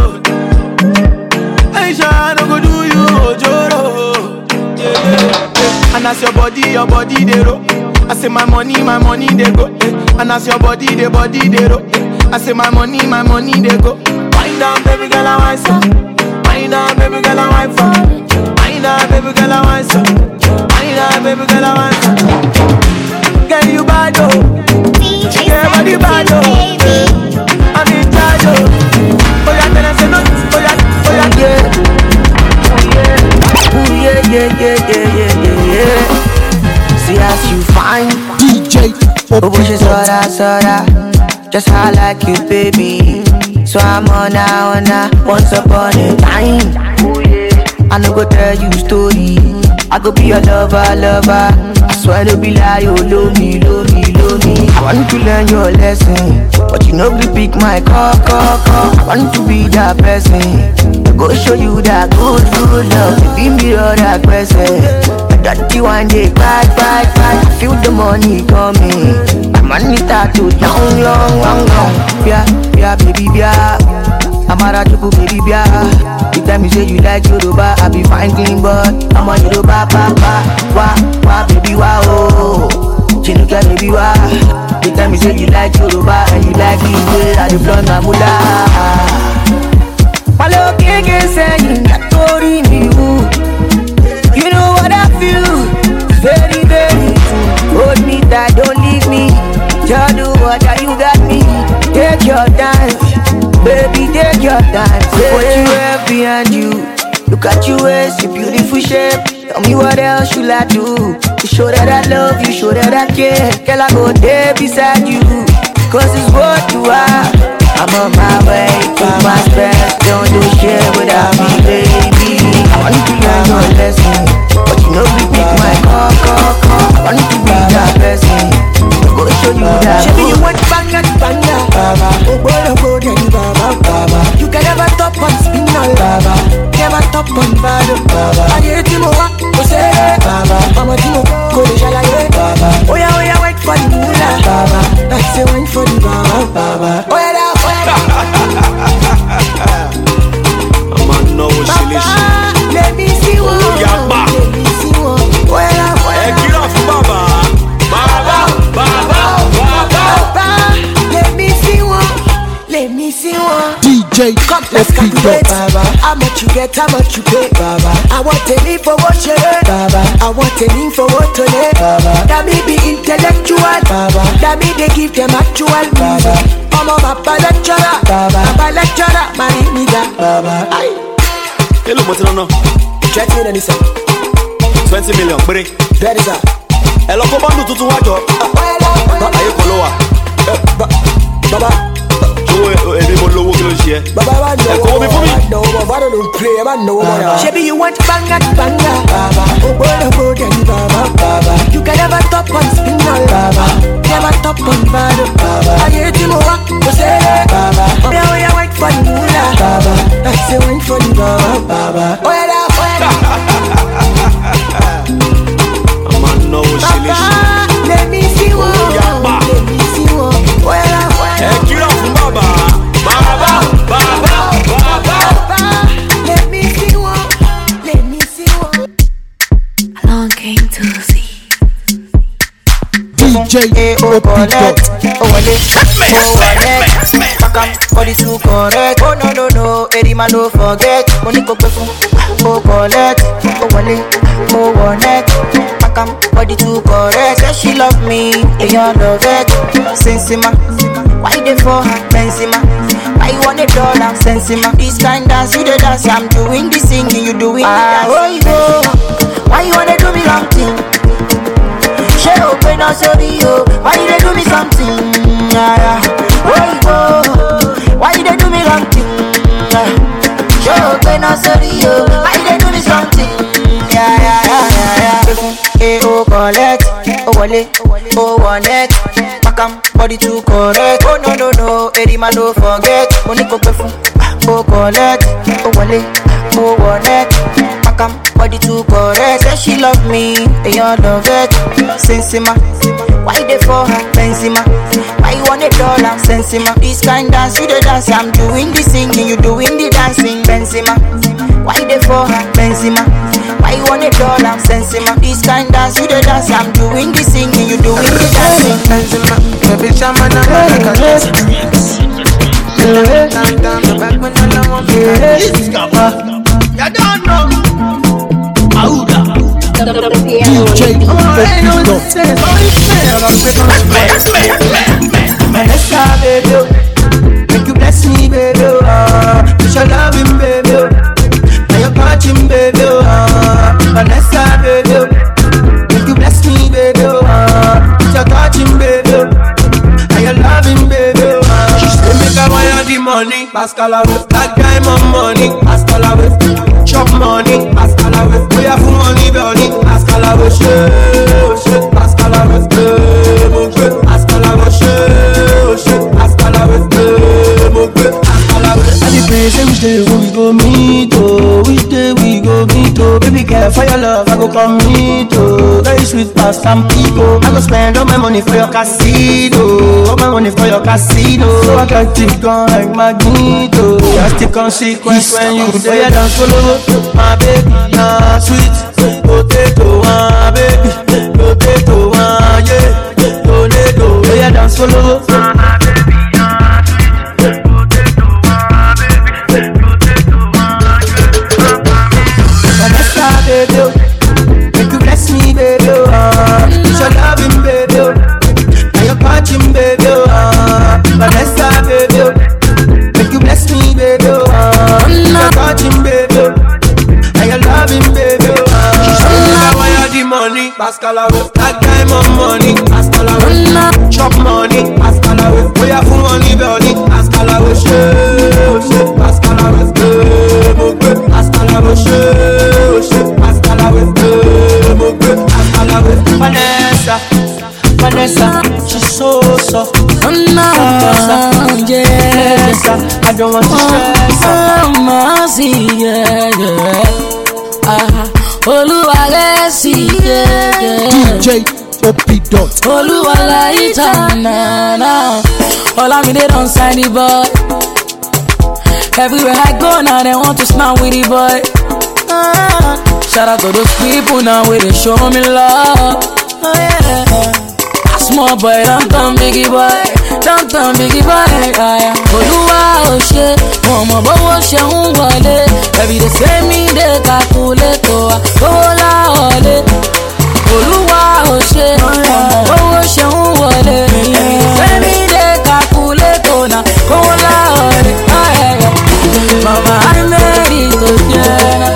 Speaker 6: I shine, go do you, Ojoro. Yeah, yeah. And as your body, your body they roll. I say my money, my money they go. And as your body, the body they roll. I say my money, my money they go. Wind down, baby girl, I want some. Wind down, baby girl, I want some. Wind down, baby girl, I want some. Wind down, baby girl, I want some. Girl, you bad oh. Girl, body bad oh. I'm in charge oh. Oh yeah, then I say no. Oh yeah, oh yeah, yeah. Oh yeah, yeah, yeah, yeah, yeah, yeah, yeah. See as you find
Speaker 3: D J
Speaker 10: oh, bushes soda, soda. Just how I like you, baby. So I'm on now, on now. Once upon a time, I no go tell you story. I I go be your lover, lover. I swear to be lie, you love me, love me, love me. I want to learn your lesson, but you know we pick my call, call, call. I want to be that person, I go show you that good, good love. Be me all that person. Dirty one day, bad, bad, bad. I feel the money coming. My money start to long, long, long, long. Yeah, yeah, baby, yeah. I'm a rajuku, baby, yeah. You tell me say you like Yoruba, I be fine, clean, but I'm a Yoruba, papa. Wah, wah, baby, wah, oh. Chinuka, baby, wah. You tell me say you like Yoruba and you like me, way I dey blonde my mula. Palo keke saying that story me who. You know what I feel, very, very true. Hold me tight, don't leave me. Just do what you got me. Take your time, baby, take your time. Say what you have behind you. Look at you, it's a beautiful shape. Tell me what else should I do to show that I love you, show that I care. Girl, I go there beside you, cause it's what you are. I'm on my way to my best. Don't do shit without me, baby. I want to learn your lesson, but you know we pick my call, call, call. I want to be that person, I go show you that. Baby, you want banga, banga, baba. Oh boy, oh boy, then baba, baba. You can never top on spinal, baba. Never top on bado, baba. I get you more, go say, baba. Mama Timo, go to Jalaye, baba. Oh yeah, oh yeah, wait for the moolah, baba. I say wait for the baba, baba. Oh yeah, oh yeah.
Speaker 13: I'm on no shilish.
Speaker 10: Let me see one.
Speaker 13: Oh yeah, ba.
Speaker 10: Let me see one. Oh yeah, oh yeah.
Speaker 13: Hey, get off, baba. Baba, baba, baba.
Speaker 10: Let me see one. Let me see one.
Speaker 3: D J
Speaker 10: Come, let's calculate, baba. How much you get, how much you pay, baba. I want a need for what you heard, baba. I want a need for what to lay, baba. That me be intellectual, baba. That me they give them actual, baba. I'm a papa lecturer, baba. Papa lecturer, my nigga, baba. Aye.
Speaker 13: Hello, what's it on now?
Speaker 10: Twenty million, sir.
Speaker 13: Twenty million, break.
Speaker 10: That is that.
Speaker 13: Hello, come on, do to watch up. Are you follower?
Speaker 10: Baba. Baba, no, Baba, don't play, man, no. Shabby, you want banga, banga, baba. Oh, boy, oh, boy, then baba, baba. You can never top on spinal, baba. Never top on bado, baba. I hate you more, go say, baba. Oh, yeah, oh, yeah, wait for the moolah, baba. I say, wait for the baba, baba. Oh, yeah, oh, yeah.
Speaker 13: I'm on no shilish.
Speaker 10: Let me see one. Let me see one. Oh, yeah, oh, yeah.
Speaker 13: Hey, get off, baba. Baba, baba, baba.
Speaker 10: Let me see one. Let me see one.
Speaker 12: Along came to see.
Speaker 3: D J
Speaker 10: Oh, connect. Oh, wallet. Oh, wallet. Pack up for the two correct. Oh, no, no, no. Eddie, man, don't forget. Money go pay for. Oh, collect. Oh, wallet. Oh, wallet. Pack up for the two correct. Say she love me. And you love it. Sensima. Why they for her? Benzema. Why you want a dollar? Sensima. This kind dance, you the dance. I'm doing the singing, you doing the dance. Oh, you. Why you wanna do me wrong thing? She open up so you. Why you they do me something? Yeah, yeah. Oh, you. Why you they do me wrong thing? She open up so you. Why you they do me something? Yeah, yeah, yeah, yeah, yeah. Hey, oh, collect. Oh, wallet. Oh, wallet. Pakam, body too correct. Oh, no, no, no. Eddie, man, don't forget. Money go pay for. Oh, collect. Oh, wallet. Oh, wallet. Pakam, body too correct. Say she love me. They all love it. Sensima. Why they for her? Benzema. Why you want a dollar? Sensima. This kind dance, you the dance. I'm doing the singing, you doing the dancing. Benzema. Why they for her? Benzema. Why you want a dollar? Sensima. This kind dance, you the dance. I'm doing the singing, you doing the dancing. Benzema. Baby, shaman, I'm like a dance. Down, down, the back when I want to dance. You don't know. Auda.
Speaker 3: D J Opito.
Speaker 10: Vanessa, baby, make you bless me, baby. Push your loving, baby. Now you're catching, baby. Vanessa, baby, make you bless me, baby. Push your catching, baby. Now you're loving, baby. She say make I wire the money, Pascal away. That guy my money, Pascal away.
Speaker 6: chop money, Pascal Awe. We have money, Bernie, Pascal Awe. Oh shit, Pascal Awe. Mon peu, Pascal Awe. Oh shit, Pascal Awe. Mon peu, Pascal Awe. I dey pray say which day we go meet, oh, which day we go meet, oh. Baby girl, for your love, I go come meet, oh. Very sweet past some people. I go spend all my money for your casino, all my money for your casino. So I can keep going like Magneto. Just the consequence when you say I don't follow my baby, nah, sweet potato, ah, baby, potato, ah, yeah, potato. Say I don't follow. Make you bless me, baby, oh. It's your loving, baby, oh. And your punching, baby, oh. Vanessa, baby, oh. Make you bless me, baby, oh. Your punching, baby, oh. And your loving, baby, oh. Show me why you the money, Pascal Awe. That guy more money, Pascal Awe. Chop money, Pascal Awe. We have money, Bernie, Pascal Awe. Show, show, Pascal Awe. Pascal Awe. Show, show, Pascal Awe. Vanessa, Vanessa, she's so soft.
Speaker 9: Oh no, yeah.
Speaker 6: I don't want to stress her.
Speaker 9: Oh, mercy, yeah, yeah. Ah, Oluwalesi, yeah, yeah.
Speaker 3: D J Opie Dot.
Speaker 9: Oluwalaita, na na. All I mean they don't sign the boy. Everywhere I go now they want to snap with the boy. Ah, shout out to those people now where they show me love. Oh yeah. Small boy, don't turn biggie boy, don't turn biggie boy. Oluwa o ṣe, ọmọ bọ́wọ́ ṣe ń wọlé. Every day say me dey calculate o, owó la wọlé. Oluwa o ṣe, ọmọ bọ́wọ́ ṣe ń wọlé. Every day say me dey calculate o, na owó la wọlé. Mama, I made it to Ghana.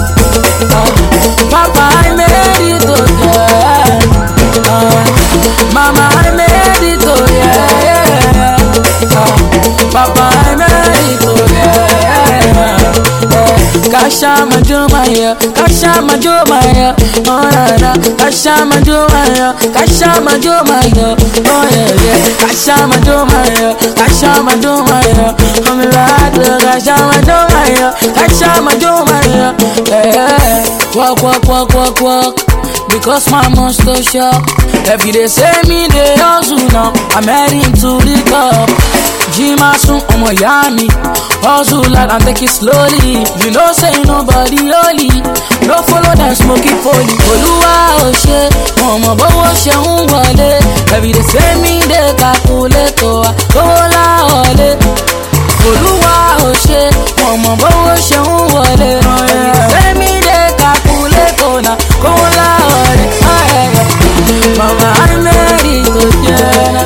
Speaker 9: Papa, I made it to Ghana. Mama, I made it to yeah. Papa, I made it to yeah. Kasha Majumaya, Kasha Majumaya, oh na na. Kasha Majumaya, Kasha Majumaya, oh yeah yeah. Kasha Majumaya, Kasha Majumaya, I'm glad Kasha Majumaya, Kasha Majumaya, yeah. Walk, walk, walk, walk, walk. Because my monster shop. Every day say me they hustle now. I'm heading to the top. Jima soon on my yummy. Hustle like and take it slowly. You know say nobody holy. No follow that smoky poly. Oluwa o ṣe, ọmọ bọ́wọ́ ṣe ń wọlé. Every day say me they calculate o, owó la wọlé. Oluwa o ṣe, ọmọ bọ́wọ́ ṣe ń wọlé. Every day say me they calculate o, na owó la wọlé. Mama, I made it to Ghana.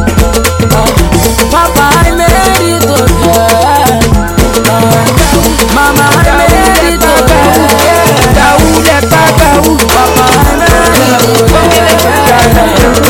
Speaker 9: Papa, I made it to Ghana. Mama, I made it to Ghana. Papa, I made it to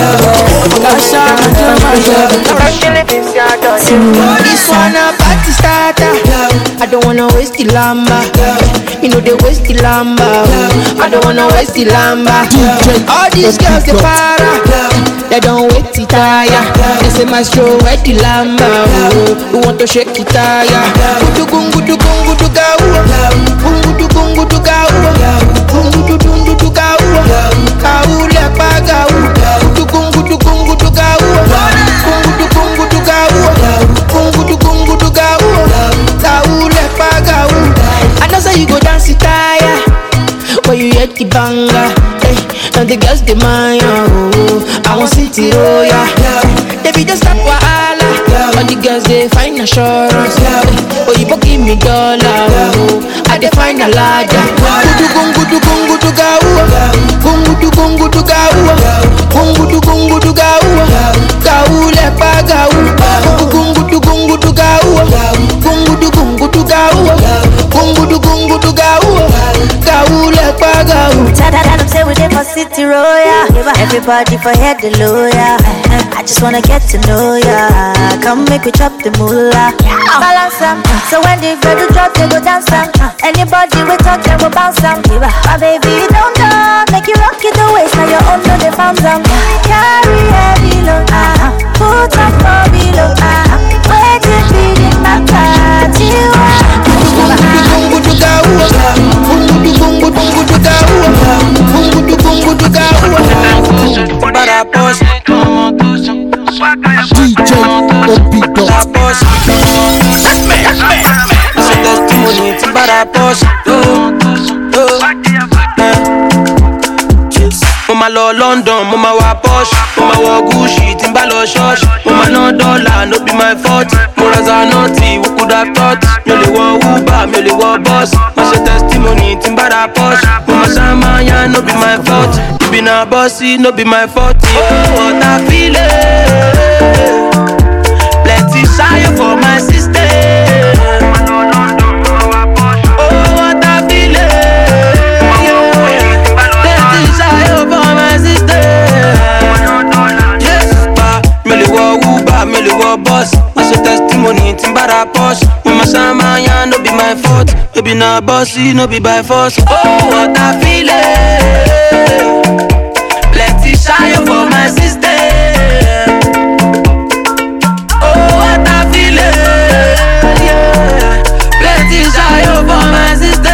Speaker 9: Ghana.
Speaker 10: This one a party starter. I don't wanna waste the lamba. You know they waste the lamba. I don't wanna waste the lamba. All these girls they para. They don't wait to tire. They say my show where the lamba. We want to shake it tire. Gudu gungu du gungu du gau. Gungu du gungu du gau. Gungu du gungu du gau. Gau le pa gau. Gudu gungu du gungu du gau. Gungu du gungu du gau. Gungu du gungu du gau. Gau le pa gau. I know say you go dance it tire. When you hit the banger, hey, and the girls demand, oh, I want city, oh yeah. They be just stop wahala, all the girls they find assurance, hey, oh you give me dollar, oh, I they find a ladder. Gungu du gungu du gungu du gau, gungu du gungu du gau, gungu du gungu du gau, gau le pa gau, gungu du gungu du gau, gungu du gungu du gau, gungu du gungu du gau, gau le pa gau.
Speaker 4: Tell them say we dey for city royal. Everybody for head the lawyer. I just wanna get to know ya. Come make we chop the moolah. Balance them. So when the girl drop, they go dance them. Anybody we talk, they go bounce them. My baby, don't know. Make you rock it the waist. Now you're on to the found them. Carry heavy load. Uh-huh. Put up for below. Uh-huh. Wait till feeling my party.
Speaker 5: Para post
Speaker 3: D J Opido.
Speaker 5: Ese testimony para post. Mama lọ London, mama wa Porsche, mama wọ Gucci, timba lọ church, mama no dollar, no be my fault. Moras are naughty, who could have thought? Mi ò lè wọ Uber, mi ò lè wọ bus. Ma ṣe testimony, timba ra Porsche, mama Samaya, no be my fault. You be na bossy, no be my fault. Oh, what I feel it. Plenty shy for my sister. Boss, I say testimony, timbara posh. Mama Samaya, no be my fault. Baby na bossy, no be by force. Oh, what I feel it. Plenty shy for my sister. Oh, what I feel it. Yeah. Plenty shy for my sister.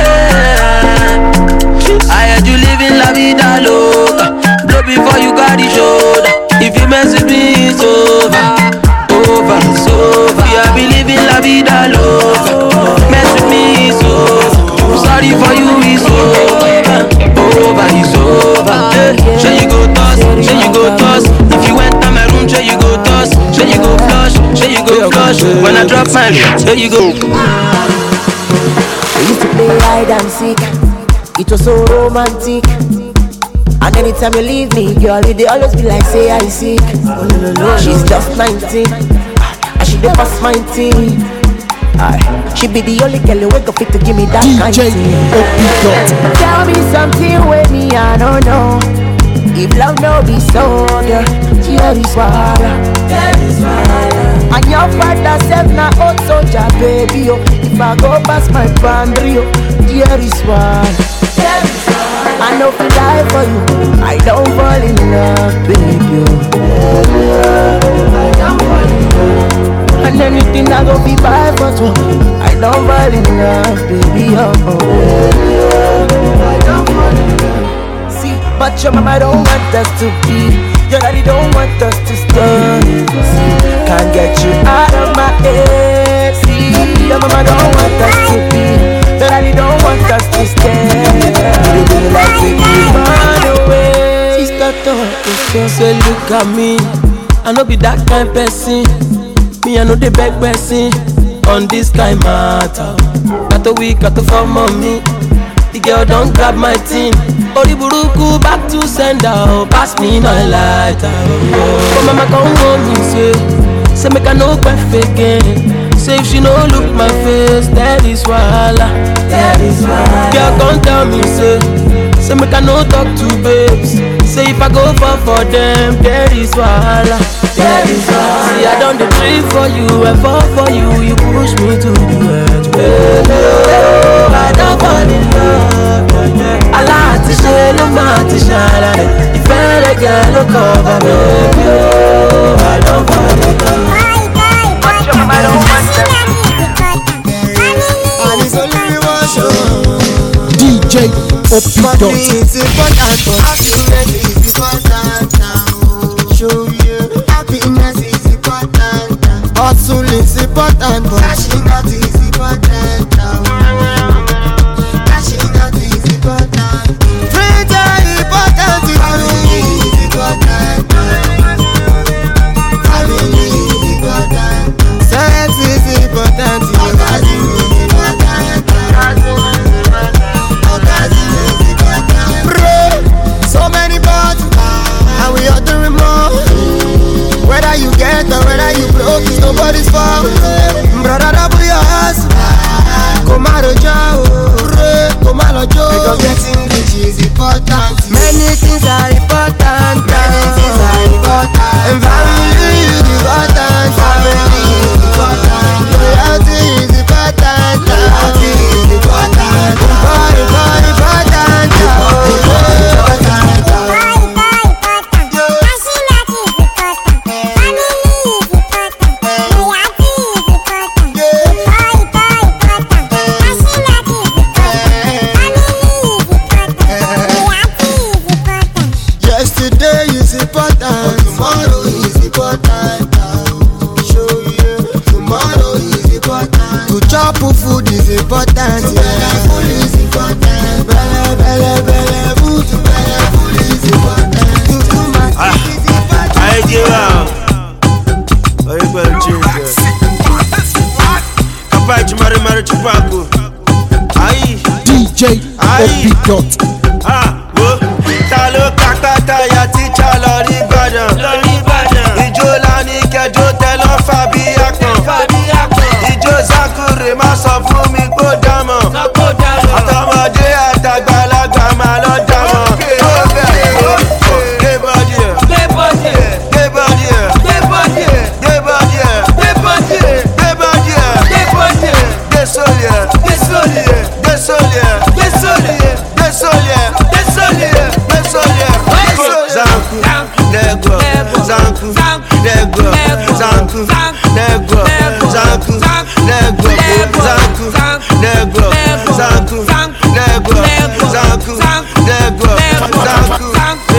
Speaker 5: I heard you living la vida loca. Blow before you got the shoulder. If you mess with me, it's over. Over, it's over. I be living la vida loca. Mess with me, it's over. I'm sorry for you, it's over. Over, it's over. Hey, shall you go toss? Shall you go toss? If you enter my room, shall you go toss? Shall you go flush? Shall you go flush? When I drop my load, shall you go?
Speaker 14: We used to play hide and seek. It was so romantic. And anytime you leave me, girl, it they always be like, say I sick. Oh, no, no, no. She's just nineteen, and she dey pass my team. Aye. She be the only girl who wake up fit to give me that kind of thing. Tell me something with me, I don't know. If love no be so, girl, here is water. And your father said na old soldier, baby, oh. If I go past my boundary, oh, here is water. I know if I die for you, I don't fall in love, baby. I don't fall in love. And anything I go be by for two, I don't fall in love, baby. Oh, I don't fall in love. See, but your mama don't want us to be, your daddy don't want us to stay. See, can't get you out of my head. See, your mama don't want us to be, your daddy don't want us to stay. Like we run away. Sister talk, say look at me. I know be that kind person. Me I know the beg person. On this kind matter. Got a week, got to form on me. The girl don't grab my team. Oriburuku back to sender. Pass me no lighter. Oh, mama come home me say, say make I no perfect again. Say if she no look my face, that is wala. That is wala. Girl come tell me say, say make I no talk to babes. Say if I go far for them, that is wala. That is wala. See I done the dream for you and fall for you. You push me to the edge, baby. I don't fall in love. I like to share the man to shine. If I get no cover, baby, I don't fall in love. I don't want them. And it's only one show.
Speaker 3: D J Opido.
Speaker 8: It's important, but happiness is important now. Show you happiness is important. Hustle is important, but cashing out is important now. Cashing out is important. Friends are important. Family is important. Family is important. Sex is important. Orgasm is important. Orgasm is important. Pray, so many parts, and we are doing more. Whether you get or whether you broke, it's nobody's fault. Brother, food is important. Belle food is important. Belle, belle, belle food. Belle food is important. To my is important.
Speaker 5: I give out. I will change. Kapai chumari mari chupaku. Aye.
Speaker 3: D J Opido.
Speaker 5: Ah, wo. Talo kakata ya teacher lori Ibadan. Lori Ibadan. Ijo lani kejo telo fabi akon. Fabi akon. Ijo zakure ma sọ fún mi kó dámọ̀. Sọ dámọ̀. Àtọmọdé àtàgbàlagbà máa lọ dámọ̀. Ó bẹ̀rẹ̀ ó gbé bọ́dì ẹ̀. Gbé bọ́dì ẹ̀. Gbé bọ́dì ẹ̀. Gbé bọ́dì ẹ̀. Gbé bọ́dì ẹ̀. Gbé bọ́dì ẹ̀. Gbé bọ́dì ẹ̀. Gbé bọ́dì ẹ̀. Gbé sórí ẹ̀. Gbé sórí ẹ̀. Gbé sórí ẹ̀. Gbé sórí ẹ̀. Gbé sórí ẹ̀. Gbé sórí ẹ̀. Gbé sórí ẹ̀. Zanku, negro, zanku, negro, zanku, negro, zanku, negro, zanku, negro, zanku, negro, zanku, negro, zanku.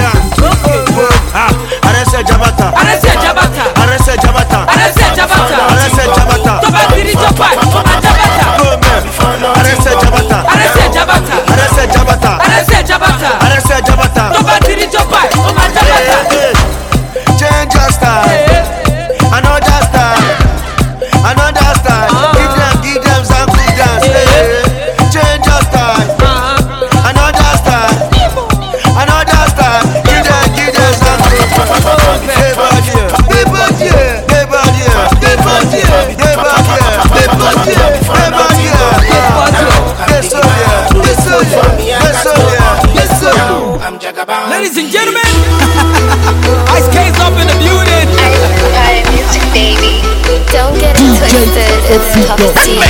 Speaker 5: Arese Jabata, Arese Jabata, Arese Jabata, Arese Jabata, Arese Jabata. Toba diri toba, toba Jabata. Arese Jabata, Arese Jabata, Arese Jabata, Arese Jabata, Arese Jabata. Toba diri toba, toba Jabata. Change your style, another style, another style. Give them, give them some good dance. Change your style, another style, another style. Give them, give them some good dance. Hey body, hey body, hey body, hey body, hey body, hey body, hey body. Yes so yeah, yes so yeah, yes so yeah, yes so yeah. Ladies and gentlemen, Ice K's up in the building.
Speaker 11: I love music, baby. Don't get it twisted. It's tough to see.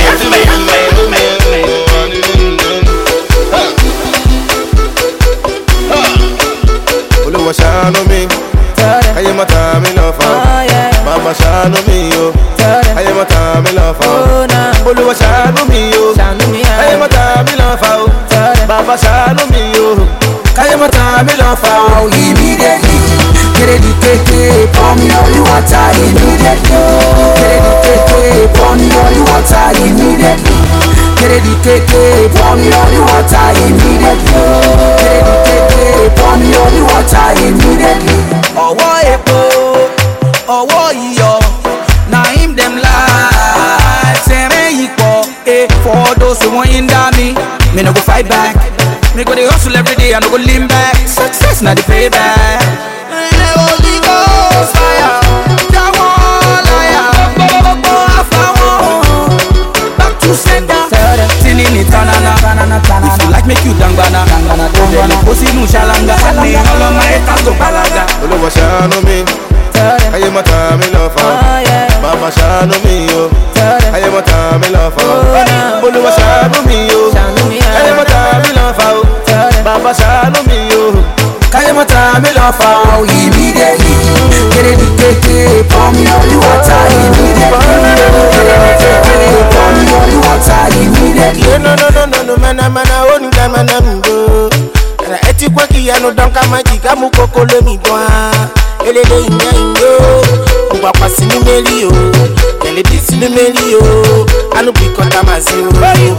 Speaker 5: Olúwa ṣàánú mi, ayé má ta mí lọ́fà. Bàbá ṣàánú mi o, ayé má ta mí lọ́fà. Olúwa ṣàánú mi o, ayé má ta mí lọ́fà o. Bàbá ṣàánú mi o, ayé má ta mí lọ́fà o.
Speaker 15: Immediately, get it, take it, pour me all the water immediately. Get it, take it, pour me all the water immediately. Get it, take it, pour me all the water immediately. Get it, take it, pour me all the water immediately.
Speaker 9: Ọwọ́ epo, ọwọ́ iyọ̀, na him dem like. Sẹ̀rẹ̀ yìí pọ̀, eh, for those who wan hinder me, me no go fight back. Me go dey hustle every day, I no go lean back. Success na the payback. Holy Ghost fire, that one liar. Gbogbo àfàwọn, back to sender. Tinini tanana, if you like make you dangbana, dangbana. Kò sínú ṣàlàngà, ní ọlọ́mọ ẹ̀ka tó balaga.
Speaker 5: Olúwa ṣàánú mi, ayé má ta mí lọ́fà. Bàbá ṣàánú mi o, ayé má ta mí lọ́fà. Olúwa ṣàánú mi o, ayé má ta mí lọ́fà o. Bàbá ṣàánú mi o, ayé má ta mí lọ́fà o.
Speaker 15: Immediately, get it, take it, pour me all the water immediately. Get it, take it, pour me all the water immediately.
Speaker 6: No, no, no, no, no, mana, mana, onu da mana mbo. Na eti kwa kiyano donka maji kamu kokolo mi doa. Elele inya inyo, mwa kwa sini meli yo. Ele disini meli yo, anu bikota mazio.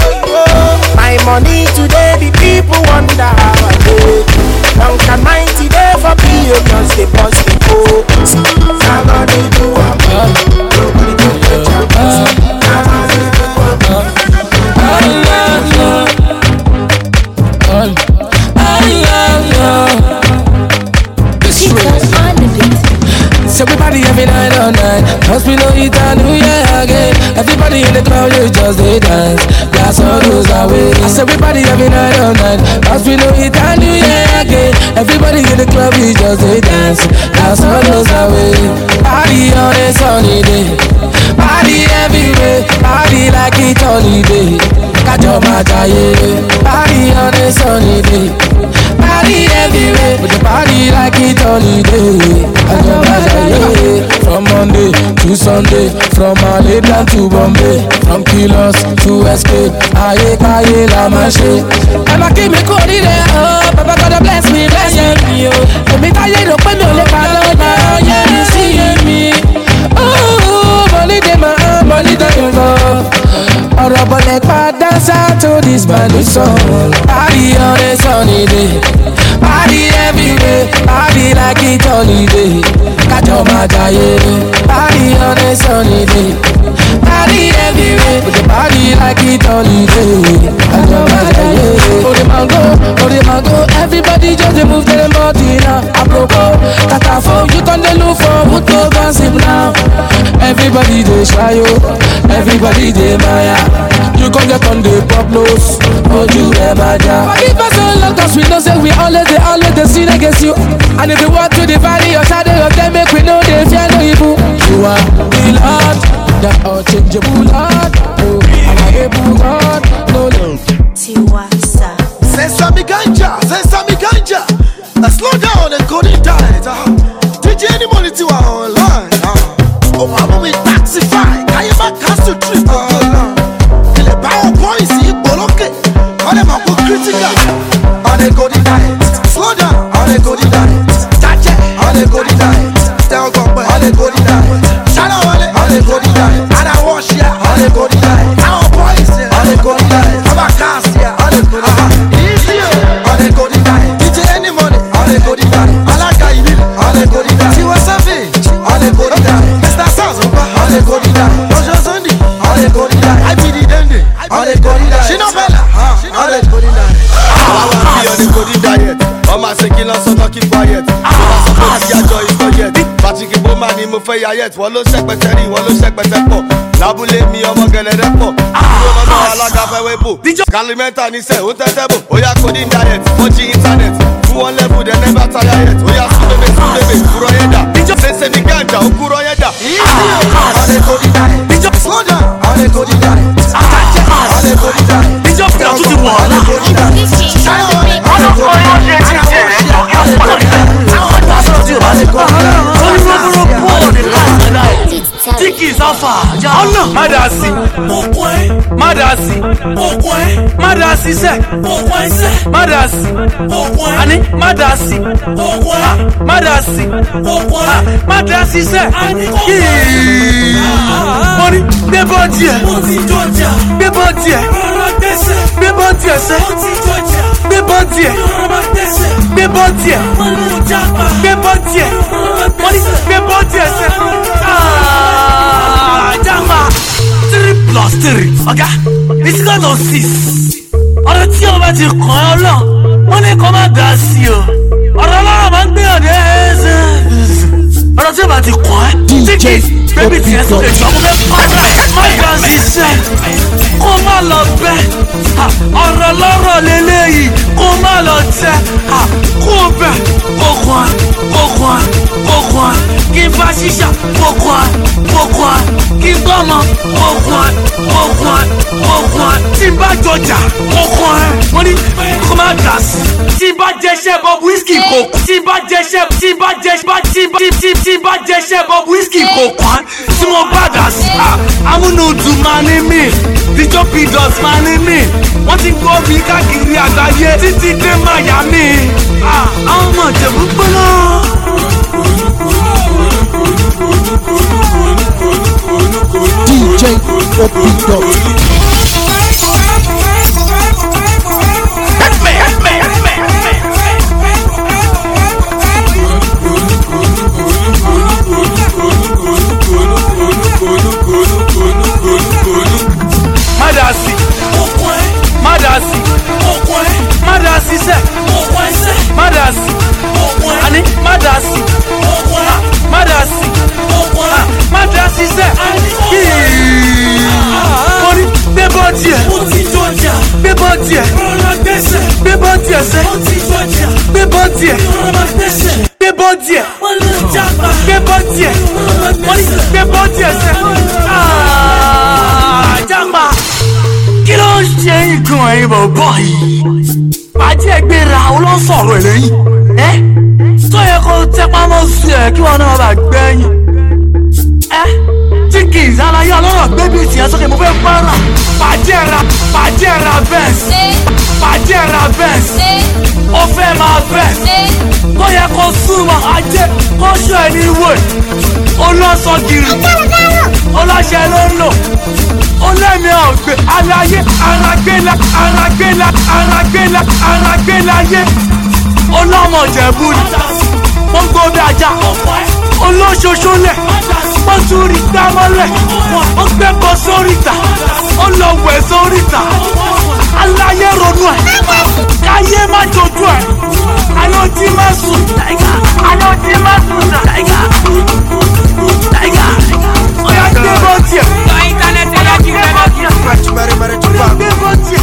Speaker 6: My money today, the people wonder how I do. Long and mighty day for me, cause they bust the go. Somebody do a man, nobody do a job. Somebody do a man. I love you. I love you. This is
Speaker 9: So everybody every night all night, cause we know it's a new year again. Everybody in the crowd, you just they dance. That's all goes away. I said everybody every night all night, cause we know it's a new year again. Everybody in the club, you just they dance. That's all goes away. Party on a sunny day, party everywhere, party like it's holiday. Kajo majaye, party on a sunny day, party everywhere, but the party like it's holiday. Kajo majaye. From Monday to Sunday, from Malaysia to Bombay, from Kilos to Escape, aye kaye la manche. Baba keep me cool there, oh, Baba God bless me, bless me, oh. Emi taye lo pe mi o le pa lọ́nà, yeah, you see me. Oh, money dey my hand, money dey my love. Orobole pa dance out to this body song. Party on a sunny day, party everywhere, party like it holiday. Kajo majaye, party on a sunny day, party everywhere, party like it holiday. Kajo majaye. Oh the mango, oh the mango, everybody just dey move their body now. Apropos, Katafo, you can dey look for who to gossip now. Everybody dey shy yo, everybody dey maya. You can get on the pop nose, oh you ever ja. But if I so long cause we know say we always dey always dey sin against you. And if you want to the valley or shadow of them, make we know they fear no evil. You are the Lord, the unchangeable Lord. Oh, I'm a able God, no no.
Speaker 8: Tiwasa. Say Sammy Ganja, say Sammy Ganja. Uh, slow down and go to diet. Uh, D J any money to our online. Uh, oh, I'm with Taxify. Can you make us to trip? Uh, the power points, you block it. On them, I'm critical. On the go to diet. Slow down, on the go to diet. Touch it, on the go to diet. Still go, on the go to diet. Shout out on the, on the go to diet. And I wash ya, on the go to diet. Our boys, on the go to diet. I'm a cast here, on the go to diet. Easy, on the go to diet. D J any money, on the go to diet. I like how you live, on the go to diet. See what's up, on the go to diet. Mister Sazoba, on the go to diet. Roger Sunday, on the go to diet. I be the Dende, on the go to diet. She no bella, on the go to diet.
Speaker 16: I want to be on the go to diet. On my second so not keep quiet. Your joy is not yet. Patrick Bowman ni mo fẹ́ ya yet. Wọ́n ló ṣẹ́pẹ̀tẹ́rì, wọ́n ló ṣẹ́pẹ̀tẹ́ pọ̀. Lábúlé mi ọmọ gẹ̀lẹ́dẹ́ pọ̀. Ìwé ọmọ alága fẹ́ wé bò. Kalimẹ́ta ní sẹ́, ó tẹ́tẹ́ bò. Ó yá coding diet, ó jí internet. Fún wọn level dem never tire yet. Ó yá súnbébé súnbébé, kúrọ́ yẹn dà. Ṣẹ̀ṣẹ̀ ní gànjà, ó kúrọ́ yẹn dà.
Speaker 8: On the coding diet. Slow down, on the coding diet. On the coding diet.
Speaker 13: Ìjọ fún àtúntì wọ̀ ọ́ náà.
Speaker 8: On the coding diet.
Speaker 13: Tiki Alpha, ọ̀nà Madasi, Madasi, Madasi sẹ́, Madasi, ani Madasi, Madasi, Madasi sẹ́, mọ́ni gbẹ́bọ́ díẹ̀, gbẹ́bọ́ díẹ̀, gbẹ́bọ́ díẹ̀ sẹ́, gbẹ́bọ́ díẹ̀, gbẹ́bọ́ díẹ̀, gbẹ́bọ́ díẹ̀, mọ́ni gbẹ́bọ́ díẹ̀ sẹ́. Jamba three plus three, okay? It's got to six. Ọ̀rọ̀ tí o bá ti kàn ọ́ lọ, wọ́n ní kó má dá sí o. Ọ̀rọ̀ ọlọ́rọ̀ máa ń gbé ọ̀dẹ́ ẹ̀ẹ́sẹ̀. Ọ̀rọ̀ tí o bá ti kàn ẹ́, tíkì bébí tiẹ̀ sókè jọ mo fẹ́ pàṣẹ. Má dá sí sẹ́, kó má lọ bẹ́. Ọ̀rọ̀ lọ́rọ̀ lélẹ́yìí, kó má lọ tẹ́. Kó bẹ̀, kó kàn, kó kàn, kó kàn. Kí n fa ṣíṣà, kó kàn, kó kàn. Kí n gbọ́mọ, kó kàn, kó kàn, kó kàn. Tí n bá jọjà, kó kàn. Mo ní kó má dà sí. Tí n bá jẹ́ṣẹ́ Bob Whiskey kò kàn. Tí n bá jẹ́ṣẹ́, tí n bá jẹ́ṣẹ́, tí n bá tí tí n bá jẹ́ṣẹ́ Bob Whiskey kò kàn. Tí mo bá dà sí. Amúnudù máa ní mí. Díjọ́ Pidus máa ní mí. Wọ́n ti gbọ́ mi káàkiri àgbáyé títí dé Miami. Àwọn ọmọ Ìjẹ̀bú gbóná.
Speaker 3: D J Opido.
Speaker 13: Madasi, Madasi, Madasi sẹ́, Madasi, ani Madasi, Madasi, Madasi sẹ́, mori bébọ́ díẹ̀, bébọ́ díẹ̀, bébọ́ díẹ̀ sẹ́, bébọ́ díẹ̀, bébọ́ díẹ̀, bébọ́ díẹ̀, mori bébọ́ díẹ̀ sẹ́, jamba. Kí ló ń ṣe nǹkan ẹ̀yin bọ̀bọ̀ yìí? Bàjẹ́ gbéra olóńsọ̀rọ̀ ẹ̀lẹ́yìn. Ẹ́ tó yẹ kó tẹpá mọ́ sí ẹ̀ kí wọ́n náà bá gbẹ́yìn. Ẹ́ tíkì ìsàlàyé ọlọ́rọ̀ gbébí ìtìyà sókè mo fẹ́ para. Bàjẹ́ ra bàjẹ́ ra bẹ́ẹ̀sì. Bàjẹ́ ra bẹ́ẹ̀sì. Ó fẹ́ máa bẹ́ẹ̀sì. Tó yẹ kó súnmọ́ ajé kó ṣọ́ ẹ ní ìwé. Olóńsọ gírí. ọlọ́ṣẹ́ ló ń lò ó lẹ́mìí ọ̀gbẹ́ aláyé aragbéla aragbéla aragbéla aragbélayé ọlọ́mọ jẹ̀bú ni wọ́n gbóbi ajá olóṣooṣo lẹ̀ wọ́n tún rí dámọ́lẹ̀ wọ́n gbẹ́kọ̀ sóríta ó lọ wẹ̀ sóríta aláyé ronú ẹ̀ káyé má jojú ẹ̀ ayọ̀ tí má sùn ayọ̀ tí má sùn nà ọ̀yà gbé bọ́ tiẹ̀. íńtánẹ́ẹ̀tì ẹ̀yà kí n bẹ́ẹ̀ bọ́ tiẹ̀. gbé bọ́ tiẹ̀.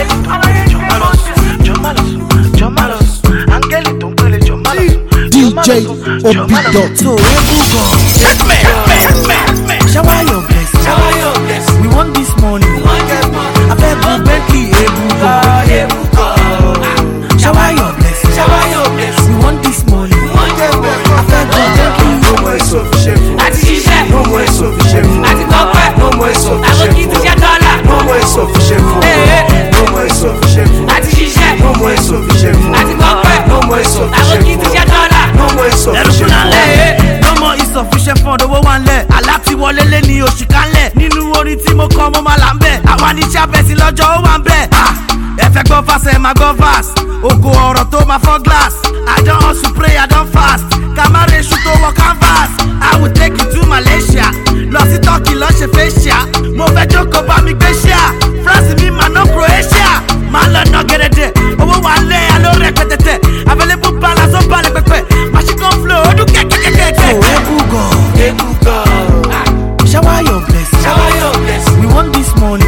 Speaker 3: D J Opido.
Speaker 14: Shower your blessing. Shower your blessing. We want this money. I beg you, Bentley, Ebuka, Ebuka. Shower your blessing. Shower your blessing. We want this money. I beg you, Bentley. No more insufficient. Àti ṣiṣẹ́. No more insufficient. Àti kọ́pẹ́. No more insufficient. Àwọn kìí ti ṣe dọ́là. No more insufficient. No more insufficient. Àti ṣiṣẹ́. No more insufficient. Àti kọ́pẹ́. No more insufficient. Àwọn kìí ti ṣe dọ́là. No more insufficient.
Speaker 17: No more insufficient fund owó wa ń lẹ̀. Aláti wọlé lé ní oṣù kálẹ̀. Nínú orin tí mo kọ́ mo máa là ń bẹ̀. Àwa ní sábẹ́sì lọ́jọ́ ó wà ń bẹ̀. Ẹ fẹ́ gbọ́ fast ẹ máa gbọ́ fast. Ògo ọ̀rọ̀ tó máa fọ́ glass. I don hustle pray I don fast. Kàmáre ṣu tó wọ canvas. I will take you to Malaysia. Lọ sí Turkey lọ ṣe facial. Mo fẹ́ jókòó bá mi gbé ṣíà. France mi máa ná Croatia. Máa lọ ná gẹ̀rẹ́dẹ̀. Owó wa ń lẹ̀ aló rẹpẹtẹtẹ. Available balance ó balẹ̀ pẹpẹ. Machine gun flow ó dún kẹ́kẹ́kẹ́kẹ́.
Speaker 14: Ebuka, Ebuka. Shower your blessing. Shower your blessing. We want this money.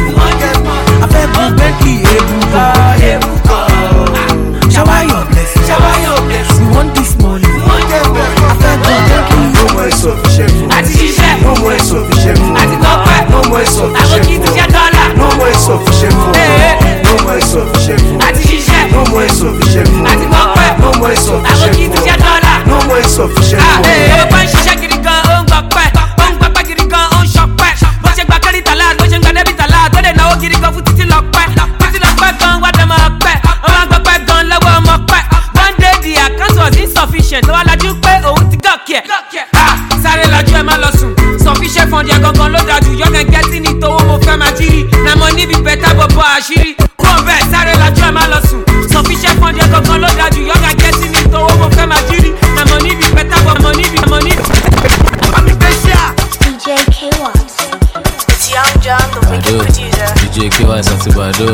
Speaker 14: I beg you, Bentley, Ebuka, Ebuka. Shower your blessing. Shower your blessing. We want this money. I beg you, Bentley. No more insufficient.
Speaker 10: Àti ṣiṣẹ́.
Speaker 14: No more insufficient.
Speaker 10: Àti kọ́pẹ́.
Speaker 14: No more insufficient.
Speaker 10: Àwọn kìí ti ṣe dọ́là.
Speaker 14: No more insufficient. No more insufficient.
Speaker 10: Àti ṣiṣẹ́.
Speaker 14: No more insufficient.
Speaker 10: Àti kọ́pẹ́.
Speaker 14: No more insufficient.
Speaker 10: Àwọn kìí ti ṣe dọ́là.
Speaker 14: No more insufficient.
Speaker 10: Ọmọ bá ń ṣiṣẹ́ gidi gan, ó ń gbọ́pẹ́. Ó ń gbọ́pẹ́ gidi gan, ó ń ṣọpẹ́. Bó ṣe gba kẹ́rì tàlá, bó ṣe ń gba débì tàlá. Tó lè náwó gidi gan fún títí lọ pẹ́. Títí lọ pẹ́ gan, wá dẹ̀ máa pẹ́. Ó máa ń gbọ́pẹ́ gan lọ́wọ́ ọmọ pẹ́. One day the account was insufficient. Ó wá lajú pé òun ti gọ̀kì ẹ̀. Sáré lọ́jú ẹ má lọ sùn. Sufficient fund yẹn gangan ló dájú. Yọ̀gàn gẹ́tì ní tówó mo fẹ́ máa jírí. Na mo níbi bẹ́tà bọ̀bọ̀ àṣírí. Kúrò bẹ́ẹ̀ sáré lọ́jú ẹ má lọ sùn. Sufficient fund yẹn gangan ló dájú. Yọ̀gàn gẹ́tì ní tówó mo fẹ́ máa jírí. Na mo níbi bẹ́tà bọ̀ mo níbi mo níbi. Mami gbé ṣíà.
Speaker 11: D J K Watts. It's Young John, the wicked producer.
Speaker 18: D J K Watts àti Bado.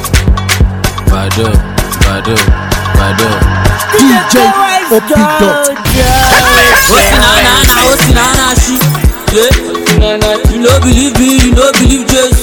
Speaker 18: Bado, Bado, Bado.
Speaker 3: D J Opido.
Speaker 9: Ó sì náà náà náà ó sì náà náà ṣí. You no believe me, you no believe Jesus.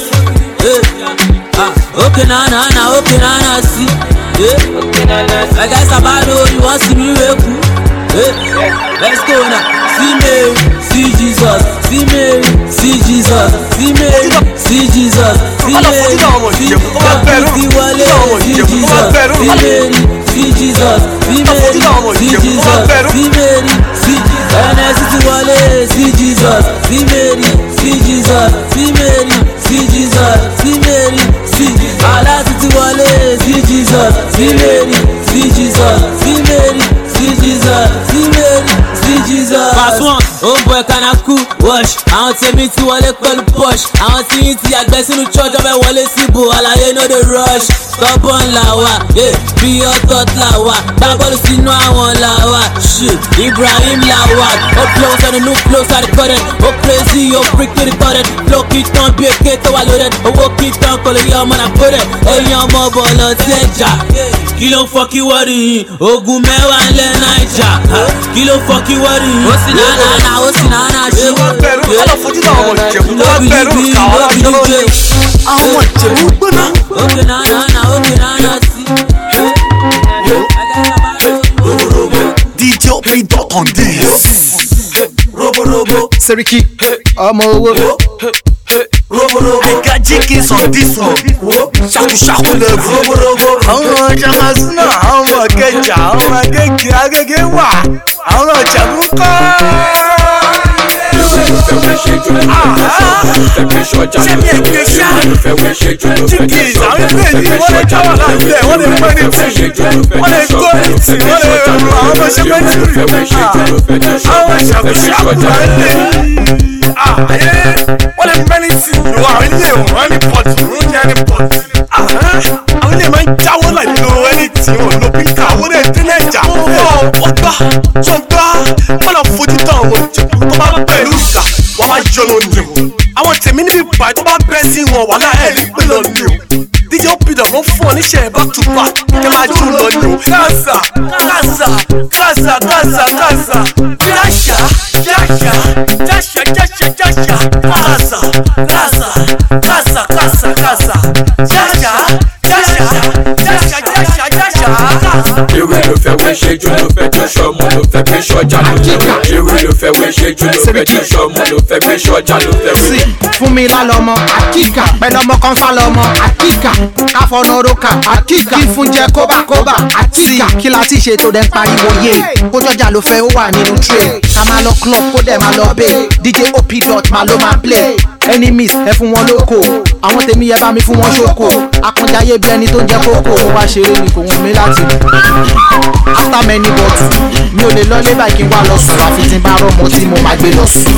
Speaker 9: Okay náà náà náà okay náà náà sí. I guess Bado, you wan see me weku. Let's go now. See Mary, see Jesus. See Mary, see Jesus. See Mary, see Jesus. See Mary, see Jesus. See Wale, see Jesus. See Mary, see Jesus. See Mary, see Jesus. See Mary, see Jesus. N S C Wale, see Jesus. See Mary, see Jesus. See Mary, see Jesus. See Mary, see Jesus. Ala City Wale, see Jesus. See Mary, see Jesus. See Mary, see Jesus. See Mary, see Jesus. Pass one. Homeboy Kanaku, wash. Àwọn tèmi ti wọlé pẹ̀lú push. Àwọn tí yín ti àgbẹ̀ sínú church ọbẹ̀ wọlé síbò. Àlàyé no dey rush. Stubborn làwà, bí ọ̀tọ̀ làwà. Gbàgbọ́dọ̀ sínú àwọn làwà. Shit, Ibrahim làwà. Ó close and new close and recorded. Ó crazy, ó freak to recorded. Flow kì í tán bí èké tó wà loaded. Owó kì í tán kò lè yọ ọmọ náà kódẹ̀. Ẹyin ọmọ bọ̀lọ̀ tí ẹ jà. Kí ló ń fọ́ kí wọ́ọ̀rì yìí? Ogun mẹ́wàá ń lẹ́ Naija. Kí ló ń fọ́ kí wọ́ọ̀rì yìí? Ó sì náà náà náà ó sì náà náà ṣe.
Speaker 16: Wọ́n bẹ̀rù kálọ̀ fojú náà ọmọ ìjẹ̀bú tó wọ́n bẹ̀rù káwọn aṣọ lóde. Àwọn ìjẹ̀bú gbóná.
Speaker 9: Okay náà náà náà okay náà náà sí.
Speaker 1: D J Opido on this.
Speaker 16: Robo robo.
Speaker 3: Seriki, ọmọ owó.
Speaker 16: Robo robo.
Speaker 1: I got chickens on this one. Ṣàkú ṣàkú lẹ́bù.
Speaker 16: Robo robo.
Speaker 1: Àwọn ọjà máa súná, àwọn ọmọ kẹjà, àwọn ọmọ agége agége wà. Àwọn ọjà mú kọ́.
Speaker 15: fẹ́ wẹ́ ṣe jù ló fẹ́ fẹ́ fẹ́ ṣọjà ló fẹ́ wẹ́ ṣe jù ló fẹ́ wẹ́ ṣe jù ló fẹ́ fẹ́ ṣọjà ló fẹ́ fẹ́ ṣọjà ló fẹ́ wẹ́ ṣe jù ló fẹ́ fẹ́ ṣọjà ló fẹ́ fẹ́ ṣọjà ló fẹ́ fẹ́ wẹ́ ṣe jù ló fẹ́ fẹ́ ṣọjà ló fẹ́ fẹ́ ṣọjà
Speaker 13: wọ́n lè mẹ́ni tí ìlú àwọn ilé ìwọ̀n ẹni pọ̀tì ló ń jẹ́ ẹni pọ̀tì. àwọn ilé máa ń jáwọ́ láì lo ẹni tí wọn ló bí ká àwọn èdè dín nàìjà. ó gbá tó ń gbá wọn lọ fojú tán àwọn ìjẹ̀bú tó bá pẹ̀lú ìgbà wọn máa yọ lọ ní o. àwọn tèmi níbi ìbàdí tó bá bẹ́ sí wọn wà láì ẹ̀ ní pé lọ ní o. D J Opidot ló fún ọ níṣẹ́ back to back kí ẹ máa jó lọ ní o. kásà kásà kásà kásà kásà jáṣà jáṣà jáṣà jáṣà jáṣà kásà kásà kásà kásà kásà jáṣà jáṣà jáṣà jáṣà jáṣà.
Speaker 15: ewé ló fẹ́ wẹ́ ṣe jù ló fẹ́ tó ṣọmọ ló fẹ́ fẹ́ ṣọjà ló fẹ́ wẹ́ ewé ló fẹ́ wẹ́ ṣe jù ló fẹ́ tó ṣọmọ ló fẹ́ fẹ́ ṣọjà ló fẹ́ wẹ́.
Speaker 8: fún mi lálọ́mọ àkíkà pẹ̀lú ọmọ kan sálọ́mọ àkíkà káfọ́nọ́rọ́kà àkíkà kí fún jẹ kóbákóbá àkíkà kí la ti ṣe tó dẹ̀ ń pariwo yé kójọ́jà ló fẹ́ ó wà nínú tray ká máa lọ club kó dẹ̀ máa lọ bẹ́ẹ̀ D J Opidot máa ló máa play enemies ẹ fún wọn lóko àwọn tèmi yẹ bá mi fún wọn ṣoko akànjáyé bí ẹni tó ń jẹ kókó mo wá ṣeré ni kò wọ́n mi láti after many bottles mi ò lè lọ lé báyìí kí n wá lọ sùn àfi tí n bá rọmọ tí mo máa gbé lọ sùn.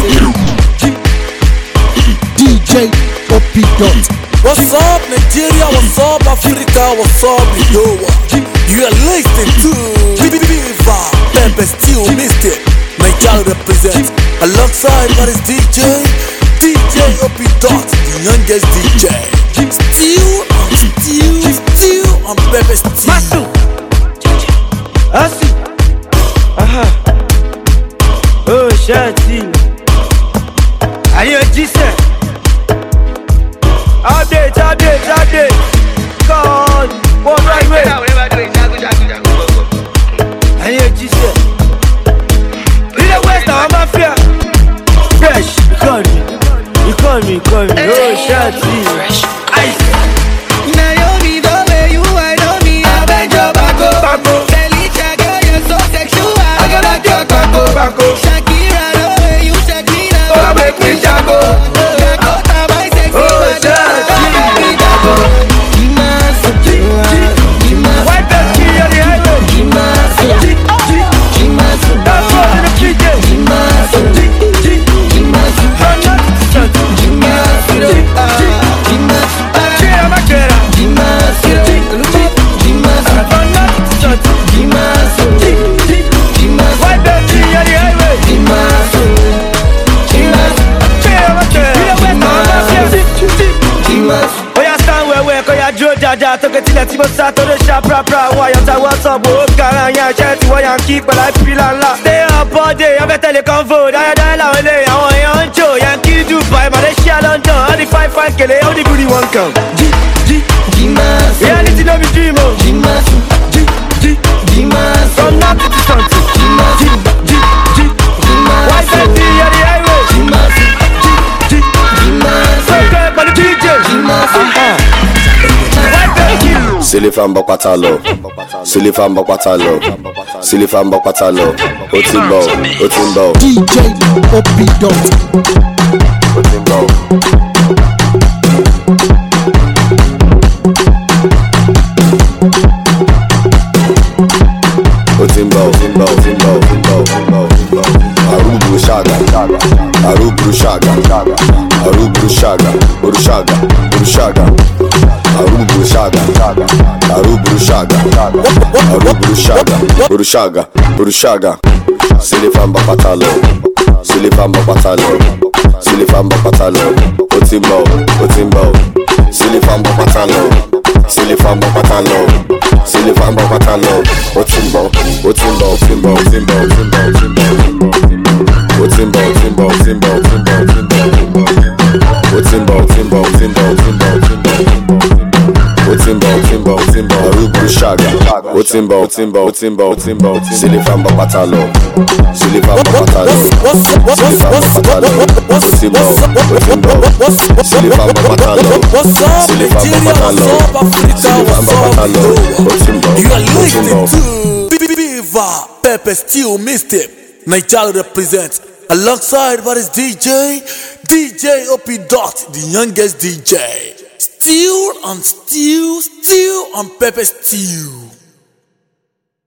Speaker 3: D J Opidot.
Speaker 1: What's up Nigeria, what's up Africa, what's up Yowa? You are listening to Viva Pepper Stew Mixtape. Nigeria represents alongside what is D J D J Opidot, the youngest D J. Still on still, still on Pepper Stew.
Speaker 14: Masu, Asu, aha, oh Shati, ayo Jise, update, update, update, God, one right way. Ayo Jise, Lil West, I'm mafia, fresh, you call me, you call me, you call me, oh Shati, ice.
Speaker 19: Naomi, the way you are, know me, I beg your back. Felicia, girl, you're so sexual. I gotta talk back. Shakira, the way you Shakira, oh, make me jago. Dakota, my sexy, oh, Shakira, Jimasu, Jimasu, wipe the key on the highway. Jimasu, Jimasu, that's what in the kitchen. Jimasu, Jimasu, Jimasu, Jimasu, Jaja, took it till the Timo Sato, the sharp, rap, rap, why you what's up, oh, Garanya, Shanty, why you keep, but I feel a lot. Stay up all day, I'm a teleconvo, I die la way, I want you on Joe, Yankee Dubai, but they shall on John, all the five, five, kill it, all the goody one come. G, G, Gimas, reality no be dream, oh, Gimas, G, G, Gimas, from nothing to something, Gimas, G, G, G, Gimas, why that G on the highway, Gimas, G, G, Gimas, so good, but the D J, Gimas, uh-huh.
Speaker 16: C'est les femmes bok pata lo, c'est les femmes bok pata lo, c'est les femmes bok pata lo. Otimbo, Otimbo,
Speaker 3: D J Opidot,
Speaker 16: Otimbo. Otimbo, Otimbo, Otimbo, Otimbo, Otimbo. Arubu Shaga, Arubu Shaga, Arubu Shaga, Urushaga, Urushaga. Arubu Shaga, Arubu Shaga, Arubu Shaga, Urushaga, Urushaga. C'est les femmes bakatalo, c'est les femmes bakatalo, c'est les femmes bakatalo. Otimbo, Otimbo, c'est les femmes bakatalo, c'est les femmes bakatalo, c'est les femmes bakatalo. Otimbo, Otimbo, Otimbo, Otimbo, Otimbo, Otimbo, Otimbo, Otimbo, Otimbo, Otimbo, Otimbo, Otimbo, Otimbo, Otimbo. Otimbo, Otimbo, Otimbo, Arubu Shaga. Otimbo, Otimbo, Otimbo, Otimbo. C'est les femmes bakatalo, c'est les femmes bakatalo, c'est les femmes bakatalo. Otimbo, Otimbo, c'est les femmes bakatalo, c'est les femmes bakatalo, c'est les femmes bakatalo. Otimbo,
Speaker 1: You are listening
Speaker 16: Otimbo.
Speaker 1: to Viva Pepper Stew Mixtape. Nigeria represents alongside what is D J, D J O P Dot, the youngest D J. Still on stew, still on pepper stew.